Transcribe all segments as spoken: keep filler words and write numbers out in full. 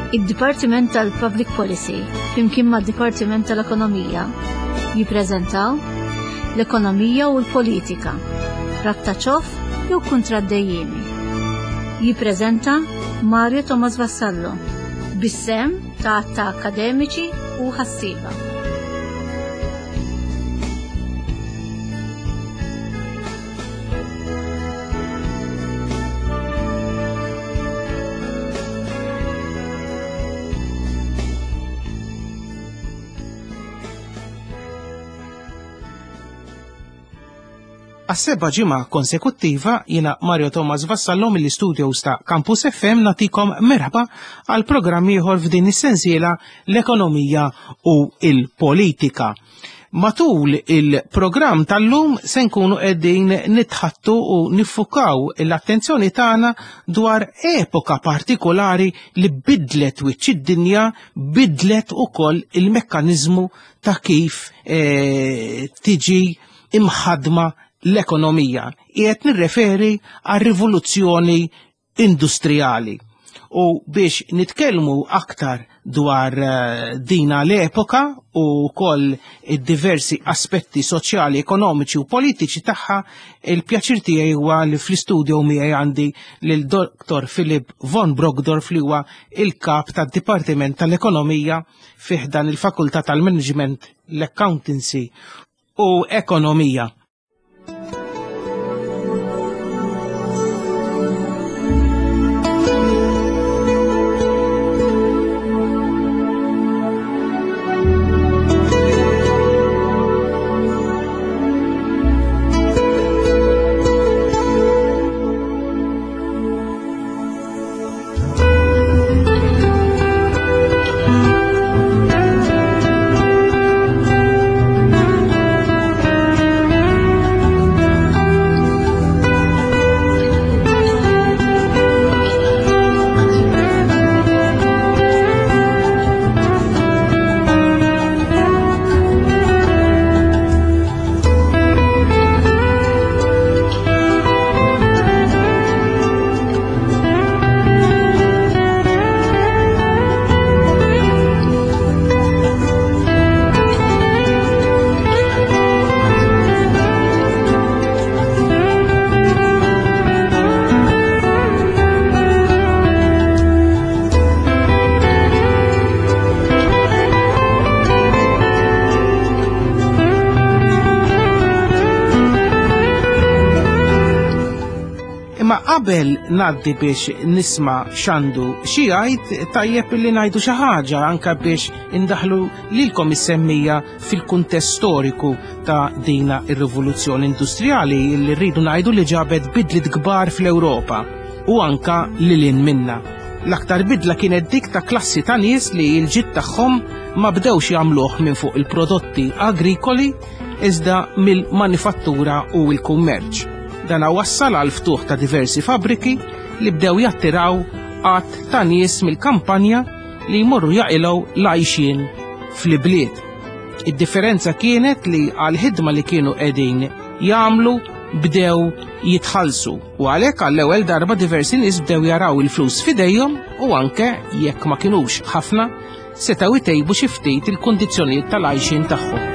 Id-Dipartiment tal-Public Policy flimkien mad-Dipartiment tal-Ekonomija jippreżentaw l-ekonomija u l-politika, rabta ċof jew kuntra d-dejjiemi. Jippreżenta Mario Tomas Vassallo bis-sem ta' ta' akademiċi u ħassiba. Għas-seba' ġimgħa konsekuttiva jiena Mario Tomas Vassallo mill-istudios ta' Campus F M nagħtikom merħba għal programm ieħor f'din is-sensiela l-ekonomija u l-politika. Matul il-programm tal-lum se nkunu qegħdin nitħattu u niffukaw l-attenzjoni tagħna dwar epoka partikolari li bidlet wiċċ id-dinja, bidlet ukoll il-mekkaniżmu ta' kif e, tiġi imħadma l-ekonomija, qiegħed nirreferi għar-rivoluzzjoni industrijali. U biex nitkellmu aktar dwar uh, dina l-epoka u koll id-diversi aspetti soċjali, ekonomiċi u politiċi tagħha, il-pjaċir tiegħi huwa li fl-istudio miegħi għandi lil Doktor Philip von Brokdorf li huwa il-kap tad-Dipartiment tal-Ekonomija fih dan il-Fakultà tal-Management, l-Accountancy u Ekonomija. Qabel naddi biex nisma' x'għandu xi jgħid tajjeb li ngħidu xi ħaġa anke biex indaħlu lilkom is-semmija fil-kuntest storiku ta' dina ir-rivoluzzjoni industrijali li rridu ngħidu li ġabet bidliet kbar fl-Ewropa u anke lilin minna. L-aktar bidla kienet dik ta' klassi ta' nies li l-ġid tagħhom ma bdewx jagħmluh minn fuq il-prodotti agrikoli iżda mill-manifattura u l-kummerċ. Dan wassal għal ftuħ ta' diversi fabbriki li bdew jattiraw qatt ta' nies mill-kampanja li jmorru jaqilgħu l-għajxin fl-ibliet. Id-differenza kienet li għal ħidma li kienu qegħdin jagħmlu bdew jitħallsu u għalhekk għall-ewwel darba diversi nies bdew jaraw il-flus f'idejhom u anke jekk ma kinux ħafna setgħu jtejbu xi ftit il-kundizzjonijiet tal-għajxin tagħhom.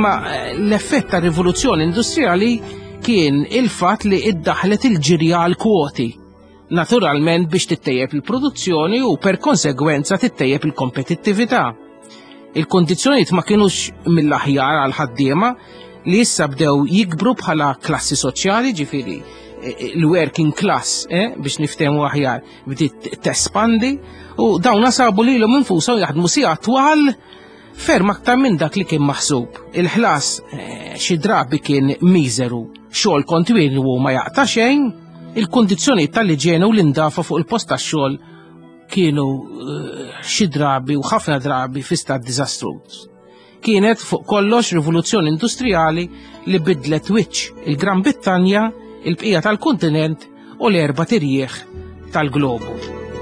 Imma l-effett ta' rivoluzzjoni industrijali kien il-fatt li iddaħlet il-ġirja għal kwoti. Naturalment biex tittejjeb il-produzzjoni u per konsegwenza tittejjeb il-kompetittività. Il-kondizzjonijiet ma kienux mill-aħjar għal ħaddiema li issa bdew jikbru bħala klassi soċjali, ġifieri l-working class, eh, biex niftehmu aħjar, bdiet tespandi u dawn sabu lilhom infushom jaħdmu sigħat twal ferm aktar minn dak li kien maħsub. Il-ħlas eh, xi drabi kien miżeru, xogħol kontinwu u ma jaqta' xejn, il-kundizzjonijiet tal-iġiene u l-indafa fuq il-post tax-xogħol kienu uh, xi drabi u ħafna drabi fi stat diżastruż. Kienet fuq kollox rivoluzzjoni industrijali li bidlet wiċċ il-Gran Brittanja, il-bqija tal-kontinent u l-erba' tirjieħ tal-globu.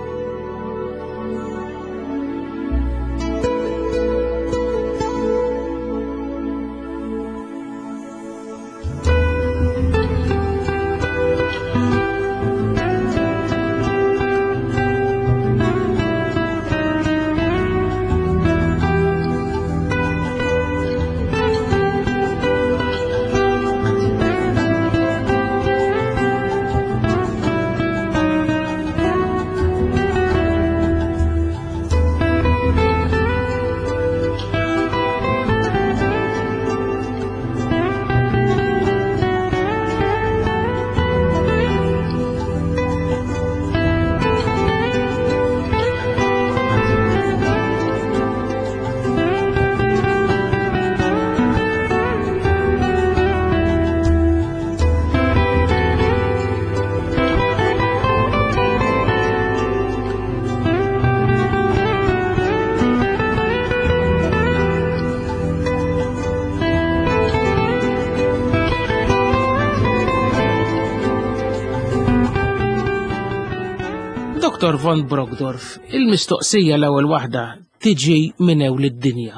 Doktor von Brogdorf, il-mistoqsija l-ewwel waħda tiġi minn ewl id-dinja.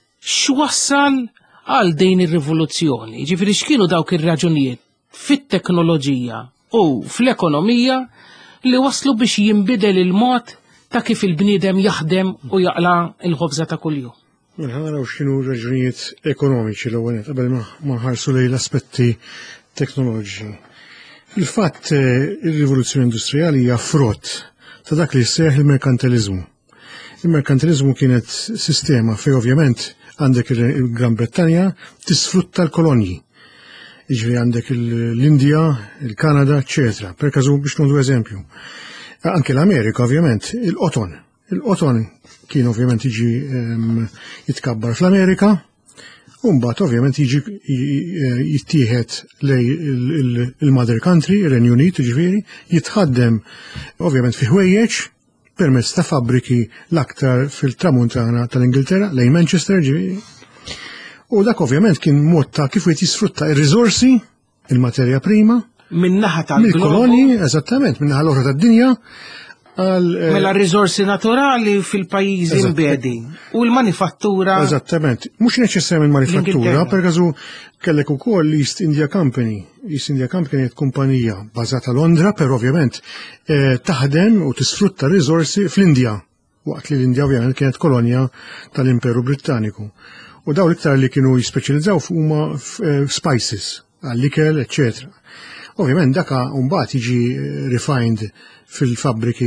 X'wassal għal din ir-rivoluzzjoni? Ġifieri x'kienu dawk ir-raġunijiet fit-teknoloġija u fl-ekonomija li waslu biex jinbidel il-mod ta' kif il-bniedem jaħdem u jaqla l-ħobża ta' kuljum? Ħa naraw x'kienu raġunijiet ekonomiċi l-ewwel qabel ma nħarsu lejn l-aspetti teknoloġiċi. Il-fatt ir-rivoluzzjoni industrijali hija frott ta' dak li jseħħ il-merkantilizmu. Il-merkantilizmu kienet sistema fej ovvjament għandek il-Gran Brittanja tisfrutta l-kolonji. Iġri għandek l-Indja, il-Kanada, eccetera. Per każu biex nagħdu eżempju. Anke l-Amerika ovvjament, il-qoton. Il-qoton kien ovvjament jiġi jitkabbar fl-Amerika, u mbagħad ovvjament jiġi jittieħed lej il-mother country, ir-Renju Unit, ġifieri, jitħaddem ovvjament fi ħwejjeġ permezz ta' fabbriki l-aktar fil-tramuntana tal-Ingilterra, lejn Manchester, ġifieri. U dak ovvjament kien mod ta' kif wieħed jisfrutta r-riżorsi, il-materja prima, min-naħa tal-globu. Mill-kolonji, eżattament, min-naħa l-oħra tad-dinja. Mela r-riżorsi naturali fil-pajjiżi imbedi u l-manifattura. Eżattament, mhux neċessarjament manifattura, per każu kellek ukoll l-East India Company. East India Company kienet kumpanija bażata Londra, per ovvjament taħdem u tisfrutta r-riżorsi fl-Indja, waqt li l-Indja ovvjament kienet kolonja tal-Imperu Brittaniku. U daw l-iktar li kienu jispeċjalizzaw huma spices, għall-ikel, eccetera. Ovvjament daka mbagħad jiġi refined fil-fabbriki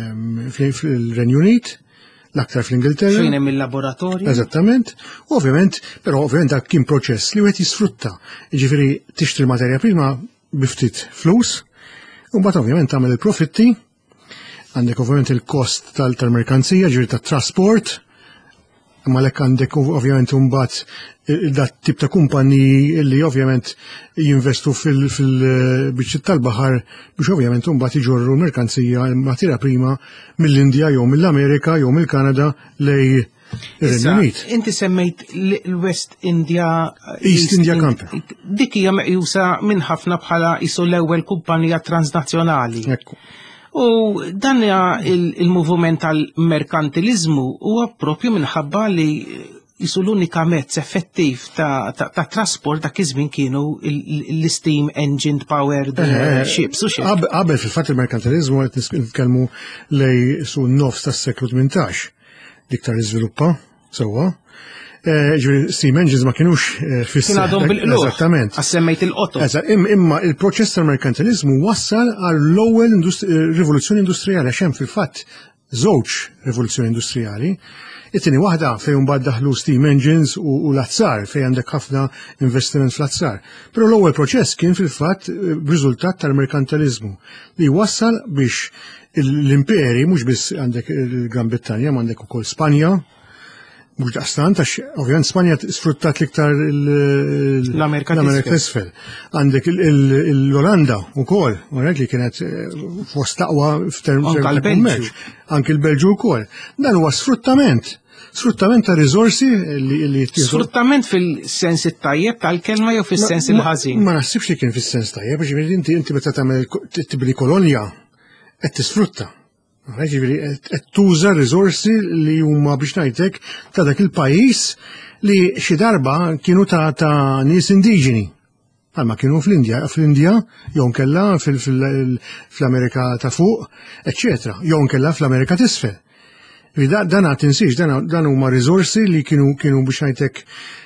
fil-Renju Unit, l-aktar fl-Ingilterra. Fejn hemm il-laboratorju. Eżattament. Ovvjament, però ovvjament dak kien proċess li wieħed jisfrutta. Jiġifieri tixtri l-materja prima biftit flus, u mbagħad ovvjament tagħmel il-profitti, għandek ovvjament il-kost tal-merkanzija, ġifieri tat-trasport, imma lek għandek ovvjament mbagħad dat tip ta' kumpaniji li ovvjament jinvestu fil-biċċiet tal-baħar biex ovvjament mbagħad iġorru merkanzija materja prima mill-Indja jew mill-Amerika jew mill-Kanada lej ir-Renju Unit. Inti semmejt l-West India East India Company. Dik hija meqjusa minn ħafna bħala isu l-ewwel kumpanija transnazzjonali. U dan il-moviment tal-merkantilizmu huwa proprju minħabba li jisu l-unika mezz effettiv ta' trasport dak iż-żmien kienu l-steam engine powered ships u ships. Qabel fil-fatt il-merkantilizmu qed nitkellmu lej su n-nofs tas-seklu tmintax. Diktar iżviluppa sewwa. ġifieri steam engines ma kienux fis-seħħ. Kien għadhom bil-qluħ. Eżattament. Għas-semmejt il-qotol. Imma il-proċess tal-merkantilizmu wassal għall-ewwel rivoluzzjoni industrijali għax hemm fil-fatt żewġ rivoluzzjoni industrijali. It-tieni waħda fejn mbagħad daħlu steam engines u l-azzar fejn għandek ħafna investiment fl-azzar. Però l-ewwel proċess kien fil-fatt b'riżultat tal-merkantilizmu li wassal biex l-imperi mhux biss għandek il-Gran Brittanja, ma għandek ukoll Spanja, mhux daqstant għax ovvjament Spanja sfruttat l-iktar l-Amerika t'isfel. Għandek l-Olanda wkoll, li kienet fost taqwa f'termini ta' kummerċ. Anke l-Belġu wkoll. Dan huwa sfruttament. Sfruttament ta' riżorsi li Sfruttament fil-sens it-tajjeb tal-kelma jew fis-sens il-ħażin. Ma naħsibx li kien fis-sens tajjeb, ġifieri inti inti meta tagħmel tibni kolonja qed tisfrutta. Ġifieri qed tuża riżorsi li huma biex ngħidlek ta' dak il-pajjiż li xi darba kienu ta' ta' nies indiġeni. Għalma kienu fl-Indja, fl-Indja, jew nkella fl-Amerika ta' fuq, eċċetera, jew nkella fl-Amerika t'isfel. Dan għat tinsiex, dan huma riżorsi li kienu kienu biex ngħidlek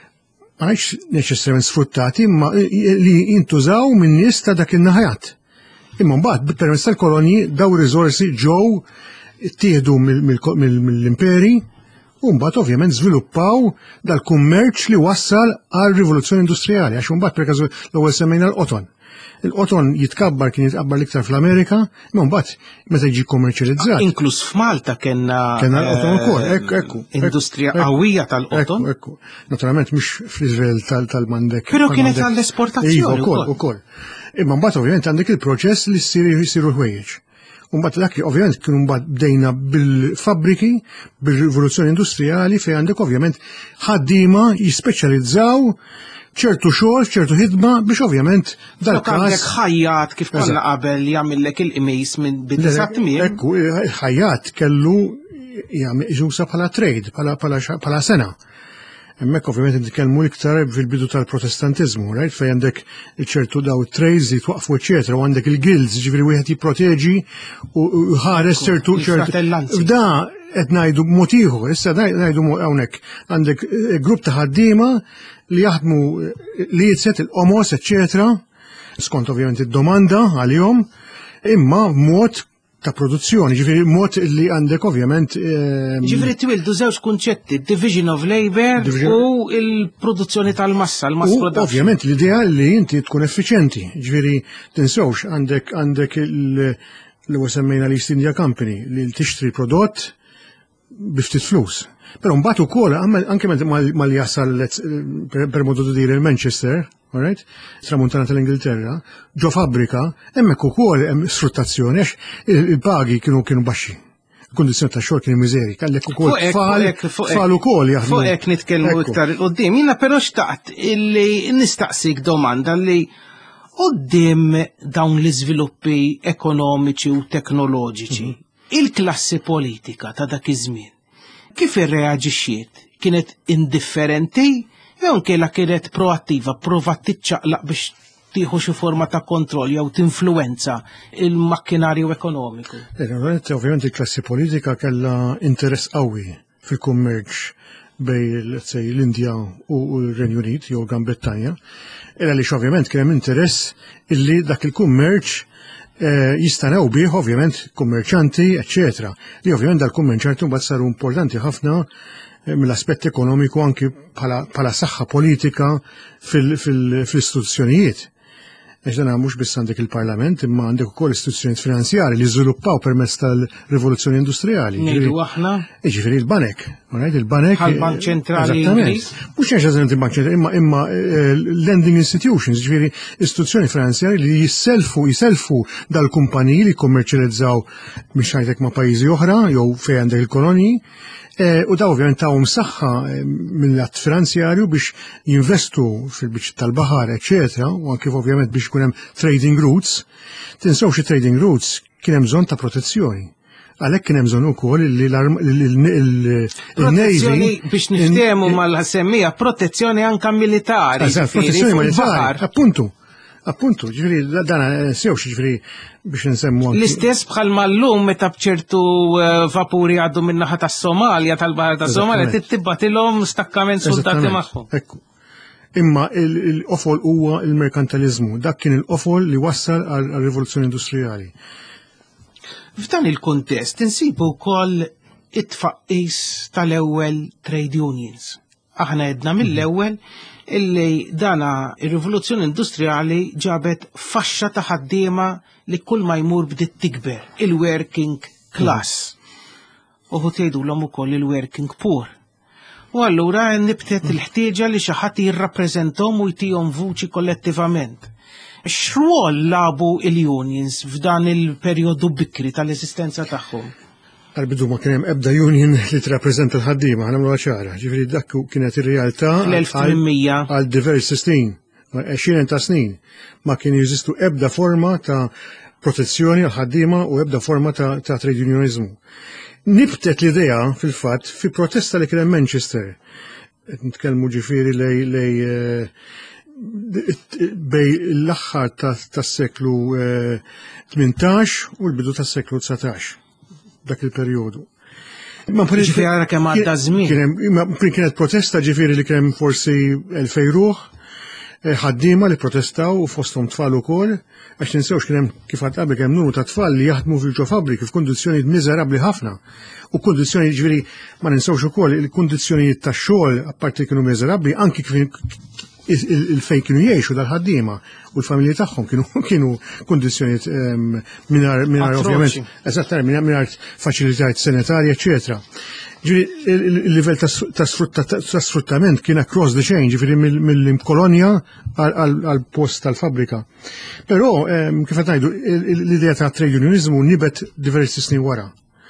għax neċessarjament sfruttati, imma li jintużaw minn nies ta' dak in-naħajat. Imma mbagħad permezz tal-kolonji daw riżorsi ġew ittieħdu mill-imperi u mbagħad ovvjament żviluppaw dal-kummerċ li wassal għal rivoluzzjoni industrijali għax mbagħad perkażu l-ewwel semmejna l-qoton. Il-qoton jitkabbar kien jitqabbar l-iktar fl-Amerika, imma mbagħad meta jiġi kommerċjalizzat. Inkluż f'Malta kellna kellna l-qoton ukoll, hekk hekk. Industrija qawwija tal-qoton. Ekku, naturalment mhux fl-Iżrael tal-Mandek. Però kienet għall-esportazzjoni ukoll. ukoll. Imma mbagħad ovvjament għandek il-proċess li jsiru ħwejjeġ. U mbagħad dak ovvjament kienu mbagħad bdejna bil-fabbriki, bil-rivoluzzjoni industrijali fejn għandek ovvjament ħaddiema jispeċjalizzaw ċertu xogħol, ċertu ħidma biex ovvjament dal-każ. Għandek ħajjat kif konna qabel jagħmellek il-qmis minn bidisa tmiem. Ekku, ħajjat kellu jusa bħala trade, bħala sena. Hemmhekk ovvjament nitkellmu iktar fil-bidu tal-Protestantizmu, right? Fejn għandek ċertu daw trades li twaqfu eċetera, u għandek il-guilds, ġifieri wieħed jipproteġi u ħares ċertu ċertu. Da qed ngħidu b'mod ieħor, issa ngħidu hawnhekk għandek grupp ta' ħaddiema li jaħdmu li jitset il-qomos eċetera, skont ovvjament id-domanda għalihom, imma mod ta' produzzjoni, ġifieri mod li għandek ovvjament. Ġifieri twildu żewġ kunċetti, division of labor u l-produzzjoni tal-massa, l-mass production. Ovvjament l-idea li inti tkun effiċjenti, ġifieri tinsewx għandek għandek l semmejna l East India Company li tixtri prodott biftit flus. Però mbagħad ukoll anke mal jasal per modu dir il-Manchester, all right? Tramuntana tal-Ingilterra, ġo fabbrika, hemmhekk ukoll hemm sfruttazzjoni għax il-pagi kienu kienu baxxi. Il-kundizzjoni ta' xogħol kienu miżeri, kellek ukoll tfal ukoll jaħdmu. Fuq hekk nitkellmu iktar il-qudiem, jiena però xtaqt illi nistaqsik domanda li qudiem dawn l-iżviluppi ekonomiċi u teknoloġiċi, il-klassi politika ta' dak iż-żmien kif irreaġixxiet? Kienet indifferenti jew kella kienet proattiva, provat tiċċaqlaq biex tieħu xi forma ta' kontroll jew tinfluwenza il-makkinarju ekonomiku? Ovvjament il-klassi politika kellha interess qawwi fil-kummerċ bejn l-Indja u l-Renju Unit jew Gran Brittanja, illa li ovvjament kien hemm interess illi dak il-kummerċ jistanew bih ovvjament kummerċanti, eccetera. Li ovvjament dal-kummerċanti mbagħad saru importanti ħafna mill-aspett ekonomiku anki bħala saħħa politika fil-istituzzjonijiet. Għax dan mhux biss għandek il-Parlament, imma għandek ukoll istituzzjonijiet finanzjarji li żviluppaw permezz tal-rivoluzzjoni industrijali. Ngħidu aħna? Jiġifieri il-banek, il-banek. Bħal-Bank Ċentrali Ingliż. Mhux eżattament il-Bank Ċentrali, imma imma lending institutions, jiġifieri istituzzjoni finanzjarji li jisselfu jiselfu dal-kumpaniji li jkommerċjalizzaw biex ngħidlek ma' pajjiżi oħra jew fejn għandek il-kolonji. U da ovvjament tawhom saħħa mill-att finanzjarju biex jinvestu fil-biċċ tal-baħar, eċetera, u anke ovvjament biex ikun hemm trading routes. Tinsew xi trading routes kien hemm bżonn ta' protezzjoni. Għalhekk kien hemm bżonn ukoll li l-Navy biex niftehmu mal-ħassemmija protezzjoni anke militari. Protezzjoni militari, appuntu. Appuntu, ġifieri dan sewx ġifieri biex nsemmu. L-istess bħal mallum meta bċertu vapuri għaddu min-naħa tas-Somalja tal-Baħar tas-Somalja tittibatilhom stakkament soldati magħhom. Imma l-qofol huwa l-merkantilizmu, dak kien il-qofol li wassal għal-rivoluzzjoni industrijali. F'dan il-kuntest insibu wkoll it-tfaqqis tal-ewwel trade unions. Aħna għedna mill-ewwel illi dana ir-rivoluzzjoni industrijali ġabet faxxa ta' ħaddiema li kull ma jmur bdiet tikber, il-working class. Uħu tgħidulhom ukoll il-working poor. U allura nibtet il-ħtieġa li xi ħadd jirrappreżentahom u jtihom vuċi kollettivament. X'rwol labu il-unions f'dan il-perjodu bikri tal-eżistenza tagħhom? Għal-bidu ma kienem ebda union li t-rapprezenta l-ħaddima, għanamlu ċara, ġifiri dak kienet il-realtà għal diversi snin, għaxinen ta' snin, ma kien jizistu ebda forma ta' protezzjoni għal-ħaddima u ebda forma ta' trade unionizmu. Nibtet l-idea fil-fat fi protesta li kienem Manchester, nitkellmu ġifiri lej bej l-axħar ta' s-seklu tmintax u l-bidu ta' s-seklu tsatax. Dak il-periodu. Ġifieri għara kemm għadda żmien. Kienet protesta ġifieri li kien forsi elfej ruħ, ħaddiema li protestaw u fosthom tfal ukoll, għax ninsewx kien hemm kif qatt qabel kemm numru ta' tfal li jaħdmu fil-ġo fabbriki f'kundizzjonijiet miżerabbli ħafna. U kundizzjoni ġifieri ma ninsewx ukoll il-kundizzjonijiet tax-xogħol apparti kienu miżerabbli anki il-fejn kienu jgħixu dal-ħaddiema u l-familji tagħhom kienu kienu kundizzjonijiet mingħajr ovvjament eżattament mingħajr faċilitajiet sanitarji, eċetera. Ġifieri il-livell ta' sfruttament kien across the chain, ġifieri mill-kolonja għal post tal-fabbrika. Però kif qed ngħidu l-idea ta' trade unionizmu nibet diversi snin wara.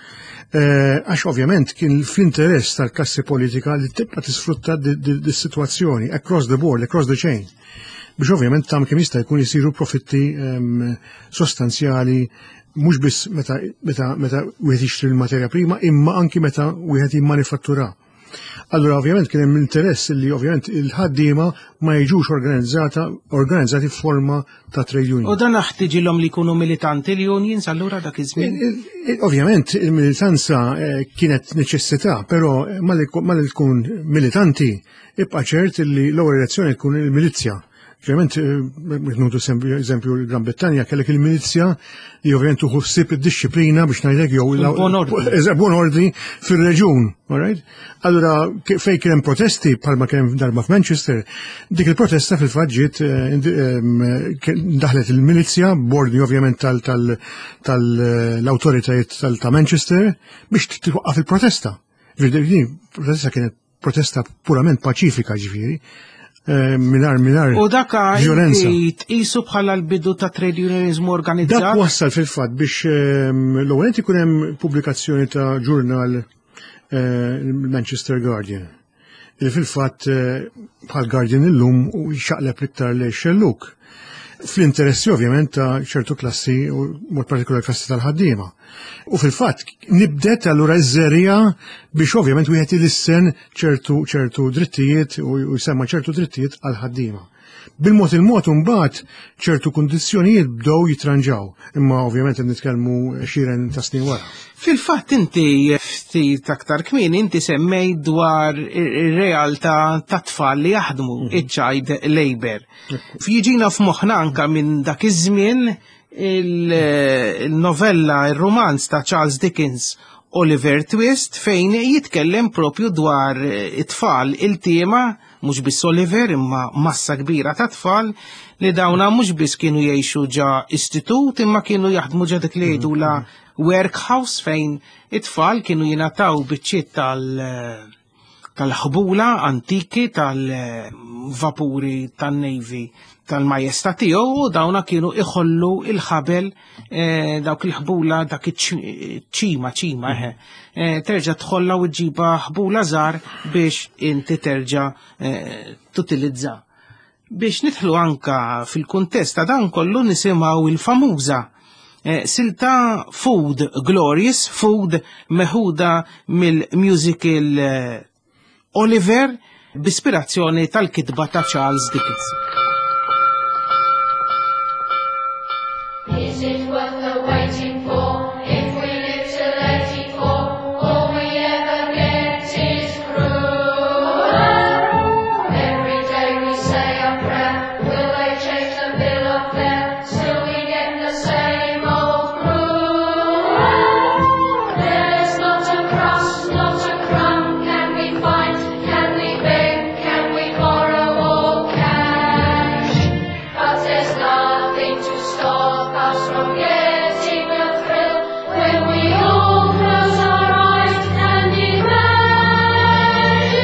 Għax ovvjament kien fl-interess tal-klassi politika li tibqa' tisfrutta dis-sitwazzjoni across the board, across the chain. Biex ovvjament tam kemm jista' jkun isiru profitti sostanzjali mhux biss meta meta wieħed jixtri l-materja prima imma anki meta wieħed jimmanifattura. Allura ovvjament kien hemm interess li ovvjament il-ħaddiema ma jiġux organizzata organizzati f'forma ta' trade union. U dan ħtiġilhom li jkunu militanti l-unions allura dak iż-żmien? Ovvjament il-militanza kienet neċessità, però mal tkun militanti ibqa' ċert li l-ewwel elezzjoni tkun il-milizzja. Ovvjament, nudu eżempju l-Gran Brittanja kellek il-milizja li ovvjament tuħu ssib id-disciplina biex ngħidlek jew buon ordni fir-reġjun, alright? Allura fejn kien hemm protesti bħalma kien darba f'Manchester, dik il-protesta fil-fatt ġiet daħlet il-milizja b'ordni ovvjament tal-awtoritajiet ta' Manchester biex titwaqqaf il-protesta. Protesta kienet protesta purament paċifika ġifieri. Minar, minar. U daka tqisu bħala l-bidu ta' trade unionizmu organizzat? Dak wassal fil-fatt biex l-ewwel ikun hemm pubblikazzjoni ta' ġurnal Manchester Guardian. Li fil-fatt bħal Guardian illum u jxaqleb l-iktar lejn xelluk. Fl-interessi ovvjament ta' ċertu klassi u mod partikolari klassi tal-ħaddiema. U fil-fatt nibdet allura ż-żerja biex ovvjament wieħed ilissen ċertu ċertu drittijiet u jsemma ċertu drittijiet għal ħaddiema. Bil-mod il-mod imbagħad ċertu kundizzjonijiet bdew jitranġaw, imma ovvjament qed nitkellmu xiren ta' snin wara. Fil-fatt inti ftit aktar kmieni inti semmej dwar ir-realtà ta' tfal li jaħdmu iċ-child labor. Jiġina f'moħħna anke minn dak iż-żmien il-novella, il-romanz ta' Charles Dickens Oliver Twist fejn jitkellem propju dwar it-tfal il-tema mhux biss Oliver imma massa kbira ta' tfal li dawna mhux biss kienu jgħixu ġa istitut imma kienu jaħdmu ġa dik li jgħidula workhouse fejn it-tfal kienu jingħataw biċċiet tal tal-ħbula antiki tal-vapuri tan-Navy tal-majesta tiegħu u dawna kienu iħollu il-ħabel dawk il-ħbula dak iċ-ċima ċima eħe. Terġa' tħolla u ġiba ħbula żgħar biex inti terġa' tutilizza. Biex nidħlu anka fil-kuntest ta' dan kollu nisimgħu il-famuża silta Food Glorious, Food meħuda mill-musical Oliver b'ispirazzjoni tal-kitba ta' Charles Dickens. it worth the waiting for? If we live till eighty-four, all we ever get is cruel. Every day we say a prayer, will they change the bill of fare? Still we get the same old cruel. There's not a crust, not a crumb can we find. Can we beg, can we borrow or cash? But there's nothing to stop us from getting a thrill when we all close our eyes and imagine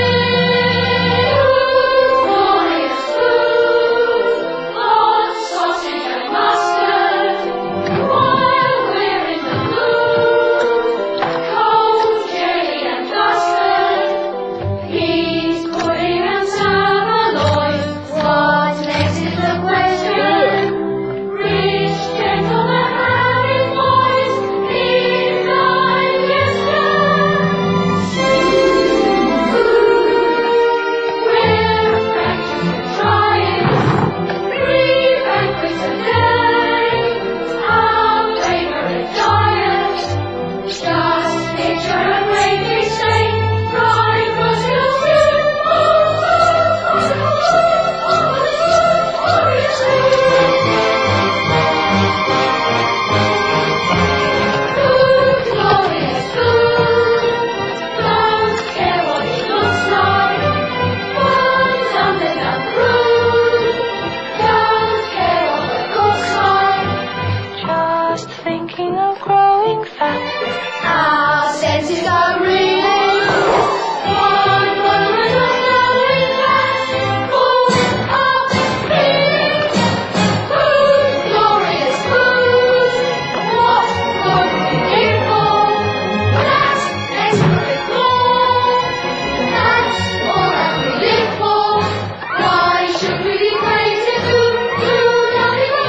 glorious food, hot sausage and mustard, while we're in the mood, cold jelly and custard, peas, pudding and saveloy. What next is the question? Rich gentlemen having boys in digestion. We're anxious to try it. Three banquets a day, our favorite diet. Just picture a great big steak, fried Brazil stew. Oh, oh, oh, oh, obviously. Food, glorious food. Don't care what it looks like. One's underdone crude. Don't care what the cook's like. Just thinking of growing fat. Our senses are reeling. One moment of knowing that full of feeling. Food, glorious food. What would we live for? That's desperate more. That's all that we live for. Why should we be crazy to do nothing but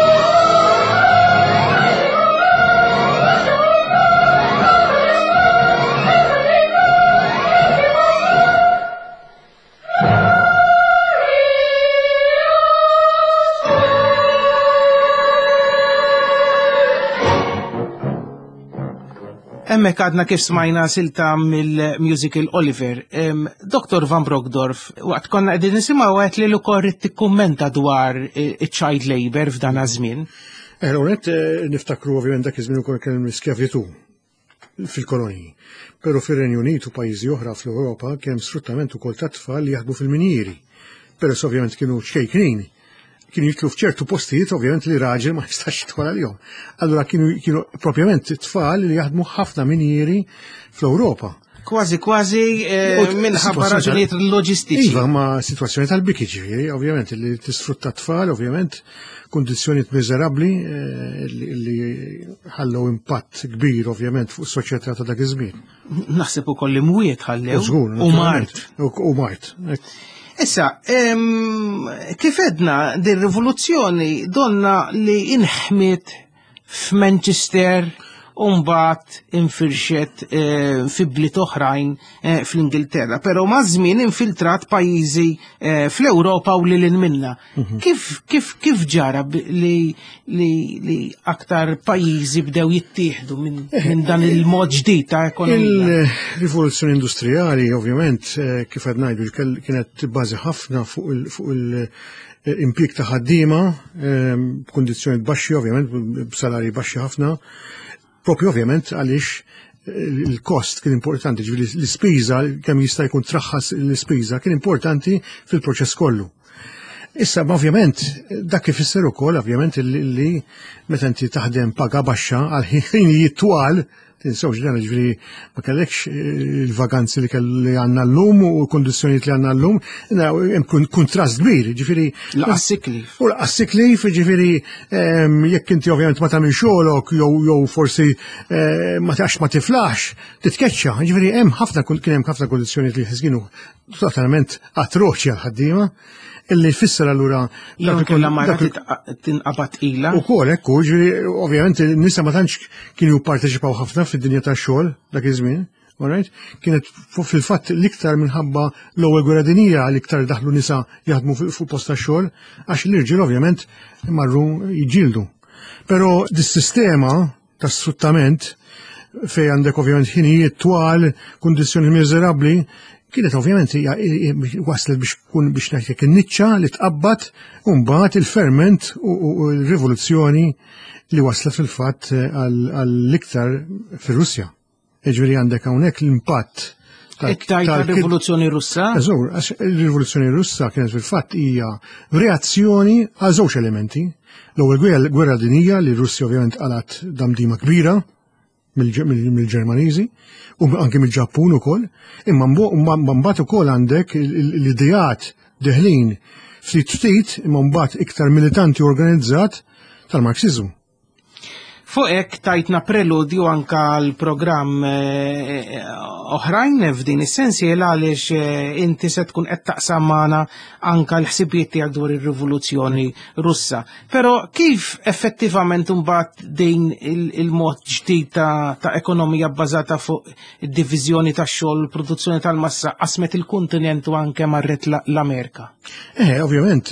Emmek għadna kif smajna silta mill-musical Oliver. Em, doktor Van Brokdorf, waqt konna qegħdin nisimgħu għedt li l-ukoll tikkummenta dwar il-child labor f'dan żmien. Għonet niftakru ovvijament dak iż-żmien ukoll kien skjavitu fil-koloniji. Però fir-Renju Unit u pajjiżi oħra fl-Ewropa kemm sfruttament ukoll ta' tfal li jaħdmu fil-minjieri. Peress ovvjament kienu xejknin. Kienu jitlu f'ċertu postijiet ovvjament li raġel ma jistax jitwal għalihom. Allura kienu kienu propjament tfal li jaħdmu ħafna minjieri fl-Ewropa. Kważi kważi eh, minħabba raġunijiet loġistiċi. Iva, ma situazzjoni tal-biki ġifieri, ovvjament li tisfrutta tfal, ovvjament kundizzjonijiet miżerabbli li ħallew impatt kbir ovvjament fuq is-soċjetà ta' dak iż-żmien. Naħseb ukoll li mwiet ħallew. Żgur, U mart. U mart. Issa, em, kif edna din rivoluzzjoni donna li inħmit f'Manchester u mbagħad infirxet eh, fi bliet oħrajn eh, fl-Ingilterra, però ma' żmien infiltrat pajjiżi eh, fl-Ewropa u lil minna. Kif kif kif ġara b- li li li aktar pajjiżi bdew jittieħdu minn min dan il-mod ġdid ta' ekonomija? Il-rivoluzzjoni industrijali, ovvjament, eh, kif qed ngħidu kell- kienet bażi ħafna fuq il- fuq il-impjieg ta' ħaddiema, eh, b'kundizzjonijiet baxxi, ovvjament, b'salari baxxi ħafna. Propju ovvjament għaliex il-kost kien importanti, ġifieri l-ispiża kemm jista' jkun traħħas l-ispiża kien importanti fil-proċess kollu. Issa ovvjament dak ifisser ukoll ovvjament li meta inti taħdem paga baxxa għal ħinijiet twal tinsewx dan ġifieri ma kellekx il-vaganzi li kelli għandna llum u l-kondizzjonijiet li għandna llum, hemm kuntrast kbir, ġifieri Laqas sikli. U laqas sikli, ġifieri jekk inti ovvjament ma tagħmel xogħolok jew jew forsi ma tax ma tiflax, titkeċċa, ġifieri hemm ħafna kien hemm ħafna kondizzjonijiet li ħisginu totalment atroċi għal ħaddiema. Illi jfisser allura Jew kollha mara tinqabad ilha. ukoll hekk hu, ġifieri ovvjament in-nisa ma tantx kienu jipparteċipaw ħafna fid-dinja tax-xogħol dak iż-żmien, all right? Kienet fil-fatt l-iktar minħabba l-ewwel gwerra dinjija l-iktar daħlu nisa jaħdmu fuq post tax-xogħol għax l-irġiel ovvjament marru jġildu. Però dis-sistema ta' sfruttament fej għandek ovvjament ħinijiet twal, kundizzjoni miżerabbli, kienet ovvjament waslet biex kun biex ngħidlek in-niċċa li tqabbad u mbagħad il-ferment u l-rivoluzzjoni li waslet fil-fatt għall-iktar fir-Russja. Jiġifieri għandek hawnhekk l-impatt tal-rivoluzzjoni Russa? Eżur, għax il-rivoluzzjoni Russa kienet fil-fatt hija reazzjoni għal żewġ elementi. L-ewwel gwerra dinija li Russja ovvjament qalat damdima kbira mill-Ġermaniżi u anke mill-Ġappun ukoll, imma mbagħad ukoll għandek l-idejat deħlin ftit ftit imma mbagħad iktar militanti organizzat tal-Marxiżmu. Fuq hekk tajtna preludju anka l-programm oħrajn f'din is-sensiela għaliex inti se tkun qed taqsam magħna anka l-ħsibiet tiegħek dwar ir-rivoluzzjoni Russa. Però kif effettivament imbagħad din il-mod ġdid ta' ekonomija bbażata fuq id-diviżjoni tax-xogħol, produzzjoni tal-massa qasmet il-kontinent u anke marret l-Amerika? Eh, ovvjament,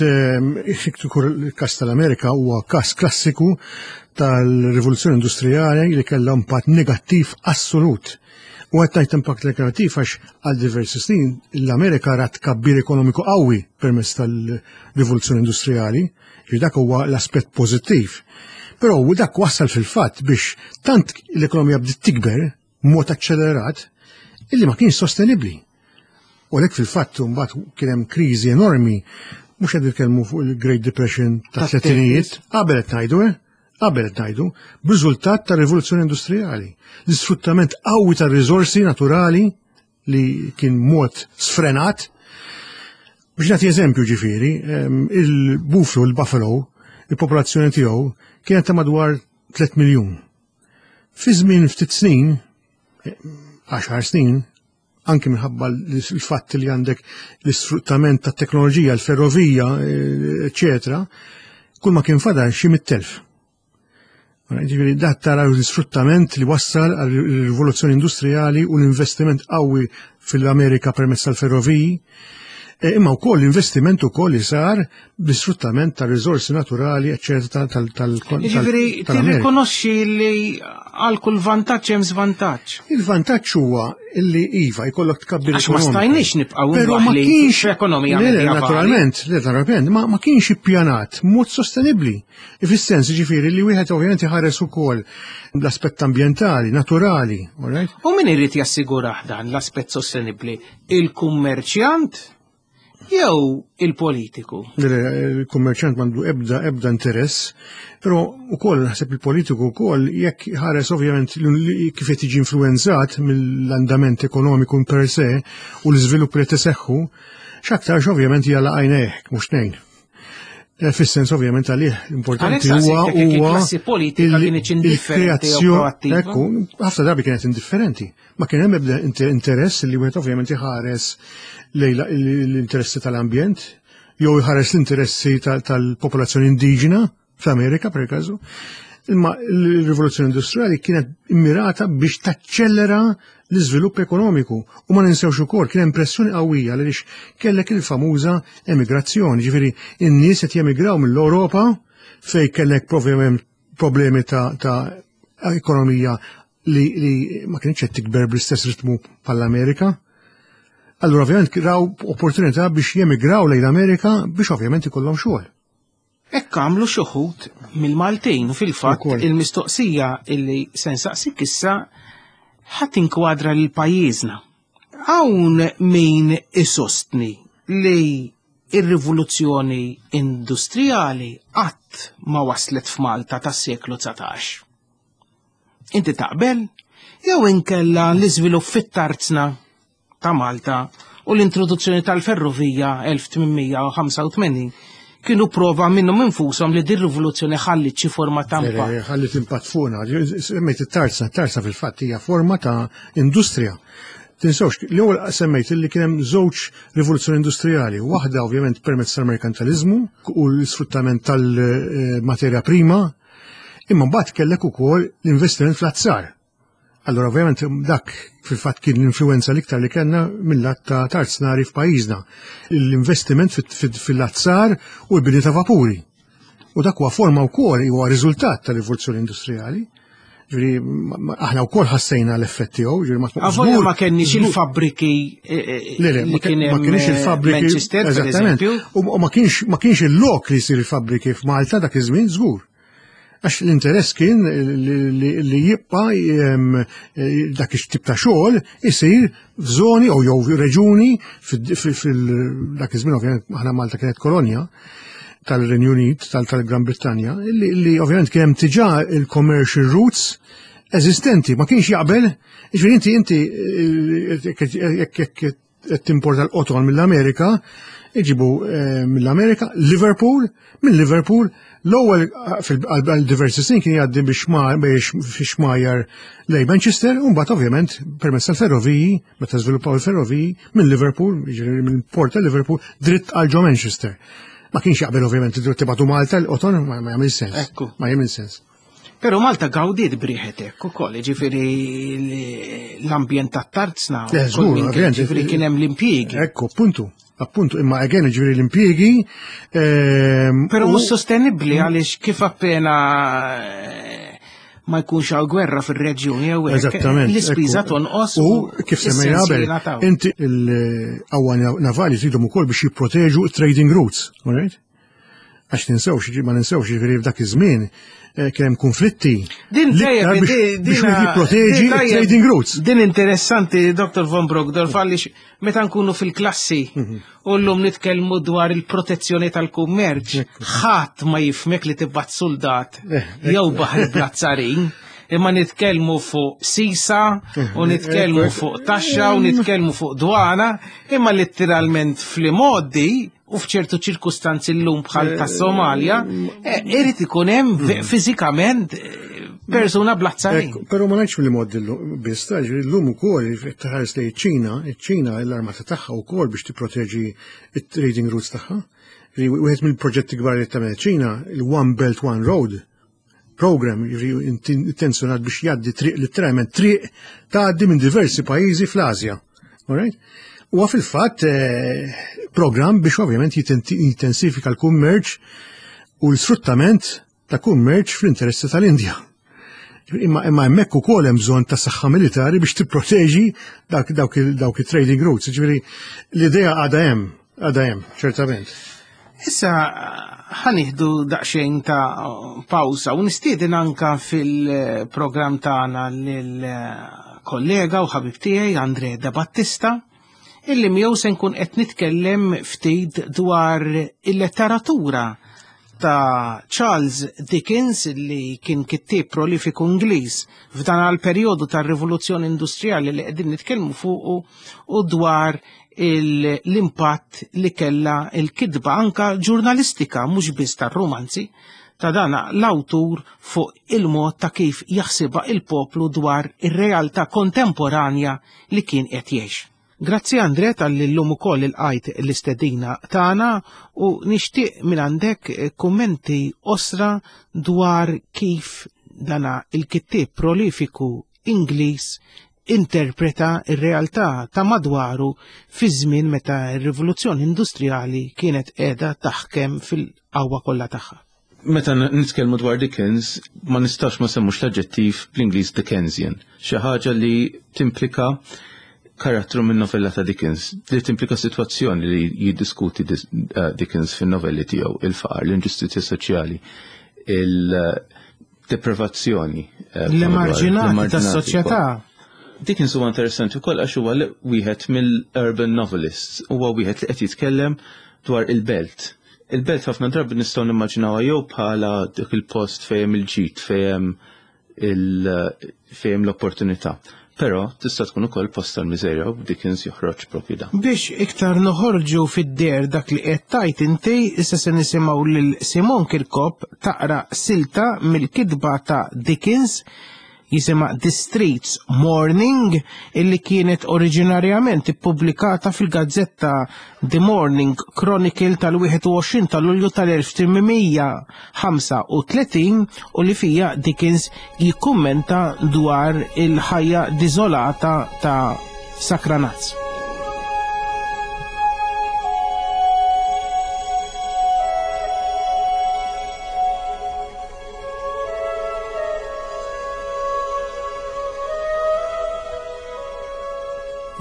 il-każ tal-Amerika huwa każ klassiku tal-rivoluzzjoni industrijali li kellha impatt negattiv assolut. U qed ngħid impatt negattiv għax għal diversi snin l-Amerika rat tkabbir ekonomiku qawwi permezz tal-rivoluzzjoni industrijali, li dak huwa l-aspett pożittiv. Però dak wassal fil-fatt biex tant l-ekonomija bdiet tikber mod aċċelerat illi ma kienx sostenibbli. U għalhekk fil-fatt mbagħad kien hemm kriżi enormi, mhux qed nitkellmu fuq il-Great Depression tat-tlettinijiet, qabel qed ngħidu eh? Qabel qed ngħidu b'riżultat tar-rivoluzzjoni industrijali. L-isfruttament qawwi tar-riżorsi naturali li kien mod sfrenat. Biex nagħti eżempju ġifieri, il-Buffalo, il-Buffalo, il-popolazzjoni tiegħu kienet ta' madwar tliet miljun. Fi żmien ftit snin, għaxar snin, anke minħabba l-fatt li għandek l-isfruttament tat-teknoloġija, l-ferrovija, eċetera, kull ma kien fadal xi mit-telf. Ġifieri dak tara l-isfruttament li wassal għall-rivoluzzjoni industrijali u l-investiment qawwi fil-Amerika permezz tal-ferroviji, imma wkoll l-investiment ukoll li sar bl-isfruttament tar-riżorsi naturali eċċetera tal-Amerika. Jiġifieri tirrikonoxxi li għal kull vantaġġ hemm żvantaġġ. Il-vantaġġ huwa illi iva jkollok tkabbir għax ma stajniex nibqgħu nwaħli f'ekonomija medjevali. Naturalment, naturalment, ma kienx ippjanat mod sostenibbli. Fis-sens ġifieri li wieħed ovvjament iħares ukoll l-aspett ambjentali, naturali, alright? U min irid jassigurah dan l-aspett sostenibbli? Il-kummerċjant jew il-politiku? Il-kummerċant mandu ebda ebda interess, però ukoll naħseb il-politiku wkoll jekk ħares ovvjament kif qed jiġi influenzat mill-andament ekonomiku per se u l-iżvilupp li tiseħħu, x'aktarx ovvjament jala għajnejh mhux ngħin. Fis-sens ovvjament għalih importanti huwa huwa il-kreazzjoni. Ekku, ħafna drabi kienet indifferenti, ma kien hemm ebda interess li wieħed ovvjament iħares lejla l-interessi tal-ambjent, jew iħares l-interessi tal-popolazzjoni indiġena fl-Amerika per każu. Imma l-rivoluzzjoni industrijali kienet immirata biex taċċellera l-iżvilupp ekonomiku u ma ninsewx ukoll kien hemm pressjoni qawwija għaliex kellek il-famuża emigrazzjoni, ġifieri n-nies qed jemigraw mill-Ewropa fejn kellek problemi ta' ekonomija li ma kienx qed tikber bl-istess ritmu bħall-Amerika. Allura ovvjament raw opportunità biex jemigraw lejn Amerika biex ovvjament ikollhom xogħol. Hekk għamlu xi wħud mill-Maltin u fil-fatt il-mistoqsija illi se nsaqsik issa ħadd inkwadra lil pajjiżna. Hawn min isostni li ir-rivoluzzjoni industrijali qatt ma waslet f'Malta tas-seklu tsatax. Inti taqbel jew inkella l-iżvilupp fit-tarzna ta' Malta u l-introduzzjoni tal-ferrovija elf tminmija u ħamsa u tmenin kienu prova minnhom infushom li din rivoluzzjoni ħallit xi forma ta' impatt. Ħallit impatt fuqna. Semmejt it-tarzna, tarzna fil-fatt hija forma ta' industrija. Tinsewx, l-ewwel semmejt li kien hemm żewġ rivoluzzjoni industrijali, waħda ovvjament permezz tal-merkantilizmu u l-isfruttament tal-materja prima, imma mbagħad kellek ukoll l-investiment fl-azzar. Allora ovvjament dak fil-fatt kien l-influenza l-iktar li kellna mill-lat ta' tarznari f'pajjiżna. L-investiment fil-azzar u l-bini ta' vapuri. U dak huwa forma wkoll huwa riżultat tal-rivoluzzjoni industrijali. Ġifieri aħna wkoll ħassejna l-effett tiegħu, ġifieri ma Għavolja ma kenniex il-fabbriki li kien hemm Manchester, eżattament. U ma kienx ma kienx il-lok li jsir il-fabbriki f'Malta dak iż-żmien żgur. Għax l-interess kien li jibqa' dak ix-tip ta' xogħol isir f'żoni u jew reġuni fil-dak iż-żmien ovvjament aħna Malta kienet kolonja tal-Renju Unit, tal-Gran Brittanja, li ovvjament kien hemm diġà il-commercial routes eżistenti, ma kienx jaqbel, ġifieri inti inti jekk timporta l-qoton mill-Amerika, iġibu mill-Amerika, Liverpool, minn Liverpool, l-ewwel għal diversi snin kien jgħaddi biex fi xmajjar lejn Manchester, u mbagħad ovvjament permezz tal-ferroviji, meta żviluppaw il-ferroviji minn Liverpool, jiġifieri minn port ta' Liverpool dritt għal ġo Manchester. Ma kienx jaqbel ovvjament tibgħatu Malta l-qoton ma jagħmel sens. Ma jagħmel sens. Però Malta gawdiet brieħet hekk ukoll, ġifieri l-ambjent tat-tarzna, ġifieri kien hemm l-impjiegi. Ekku, appuntu. Appuntu, imma again ġifieri l-impjiegi. Però mhux sostenibbli għaliex kif appena ma jkunx hawn gwerra fir-reġjuni jew hekk. L-ispiża tonqos u kif semmejna qabel. Inti l-qawwa navali tridhom ukoll biex jipproteġu trading routes, all right? Għax ninsewx, ma ninsewx ġifieri f'dak iż-żmien kien hemm konflitti. Din biex wieħed jipproteġi trading routes. Din interessanti, Doktor Von Brogdorf, għaliex meta nkunu fil-klassi u llum nitkellmu dwar il-protezzjoni tal-kummerċ, ħadd ma jifmek li tibgħat soldat jew baħar blazzarin, imma nitkellmu fuq sisa u nitkellmu fuq taxxa u nitkellmu fuq dwana, imma letteralment fl-modi u f'ċertu ċirkustanzi llum bħal tas Somalja, irid ikun hemm fiżikament persuna blazzarin. Però ma ngħidx mill-modi biss, llum ukoll tħares lejn iċ-Ċina, iċ-Ċina l-armata tagħha wkoll biex tipproteġi it-trading routes tagħha. Wieħed mill-proġetti kbar li tagħmel ċina, il-One Belt One Road program, intenzjonat biex jgħaddi triq letteralment triq tgħaddi minn diversi pajjiżi fl-Asja. All right? Huwa fil-fatt program biex ovvjament jintensifika l-kummerċ u l-sfruttament ta' kummerċ fl-interessi tal-Indja. Imma imma hemmhekk ukoll hemm bżonn ta' saħħa militari biex tipproteġi dawk it-trading routes. Ġifieri l-idea għadha hemm, għadha hemm, ċertament. Issa ħanieħdu daqsxejn ta' pawsa u nistieden anke fil-programm tagħna lil kollega u ħabib tiegħi Andre Da Battista, illi miegħu se nkun qed nitkellem ftit dwar il-letteratura ta' Charles Dickens li kien kittieb prolifiku Ingliż f'dan għall-perjodu tar-Rivoluzzjoni Industrijali li qegħdin nitkellmu fuqu u dwar l-impatt li kellha l-kitba anka ġurnalistika mhux biss tar-romanzi ta' dana l-awtur fuq il-mod ta' kif jaħsibha il-poplu dwar ir-realtà kontemporanja li kien qed jgħix. Grazzi Andre tal-lum ukoll il-qajt l-istedina tagħna u nixtieq minn għandek kummenti osra dwar kif dana il-kittieb prolifiku Ingliż interpreta ir-realtà ta' madwaru fi żmien meta r-rivoluzzjoni industrijali kienet qiegħda taħkem fil-qawwa kollha tagħha. Meta nitkellmu dwar Dickens, ma nistax ma semmux l-aġġettiv bl-Ingliż Dickensian, xi ħaġa li timplika karattru minn novella ta' Dickens, li timplika situazzjoni li jiddiskuti Dickens fin-novelli tiegħu, il-faqar, l-inġustizja soċjali, il-deprivazzjoni, l-emarġinati tas-soċjetà. Dickens huwa interessanti wkoll għax huwa wieħed mill-urban novelists, huwa wieħed li qed jitkellem dwar il-belt. Il-belt ħafna drabi nistgħu nimmaġinawha jew bħala dik il-post fejn il-ġid, fejn fejn l-opportunità. Però tista' tkun ukoll post tal-miżerja u Dickens joħroġ propju dan. Biex iktar noħorġu fid-der dak li qed tajt inti, issa se nisimgħu lil Simon Kirkop taqra silta mill-kitba ta' Dickens jisimha The Streets Morning, illi kienet oriġinarjament ippubblikata fil-gazzetta The Morning Chronicle tal-wieħed u għoxrin ta' Lulju tal-elf tminmija ħamsa u tletin u li fija Dickens jikkummenta dwar il-ħajja diżolata ta' Sakranazz.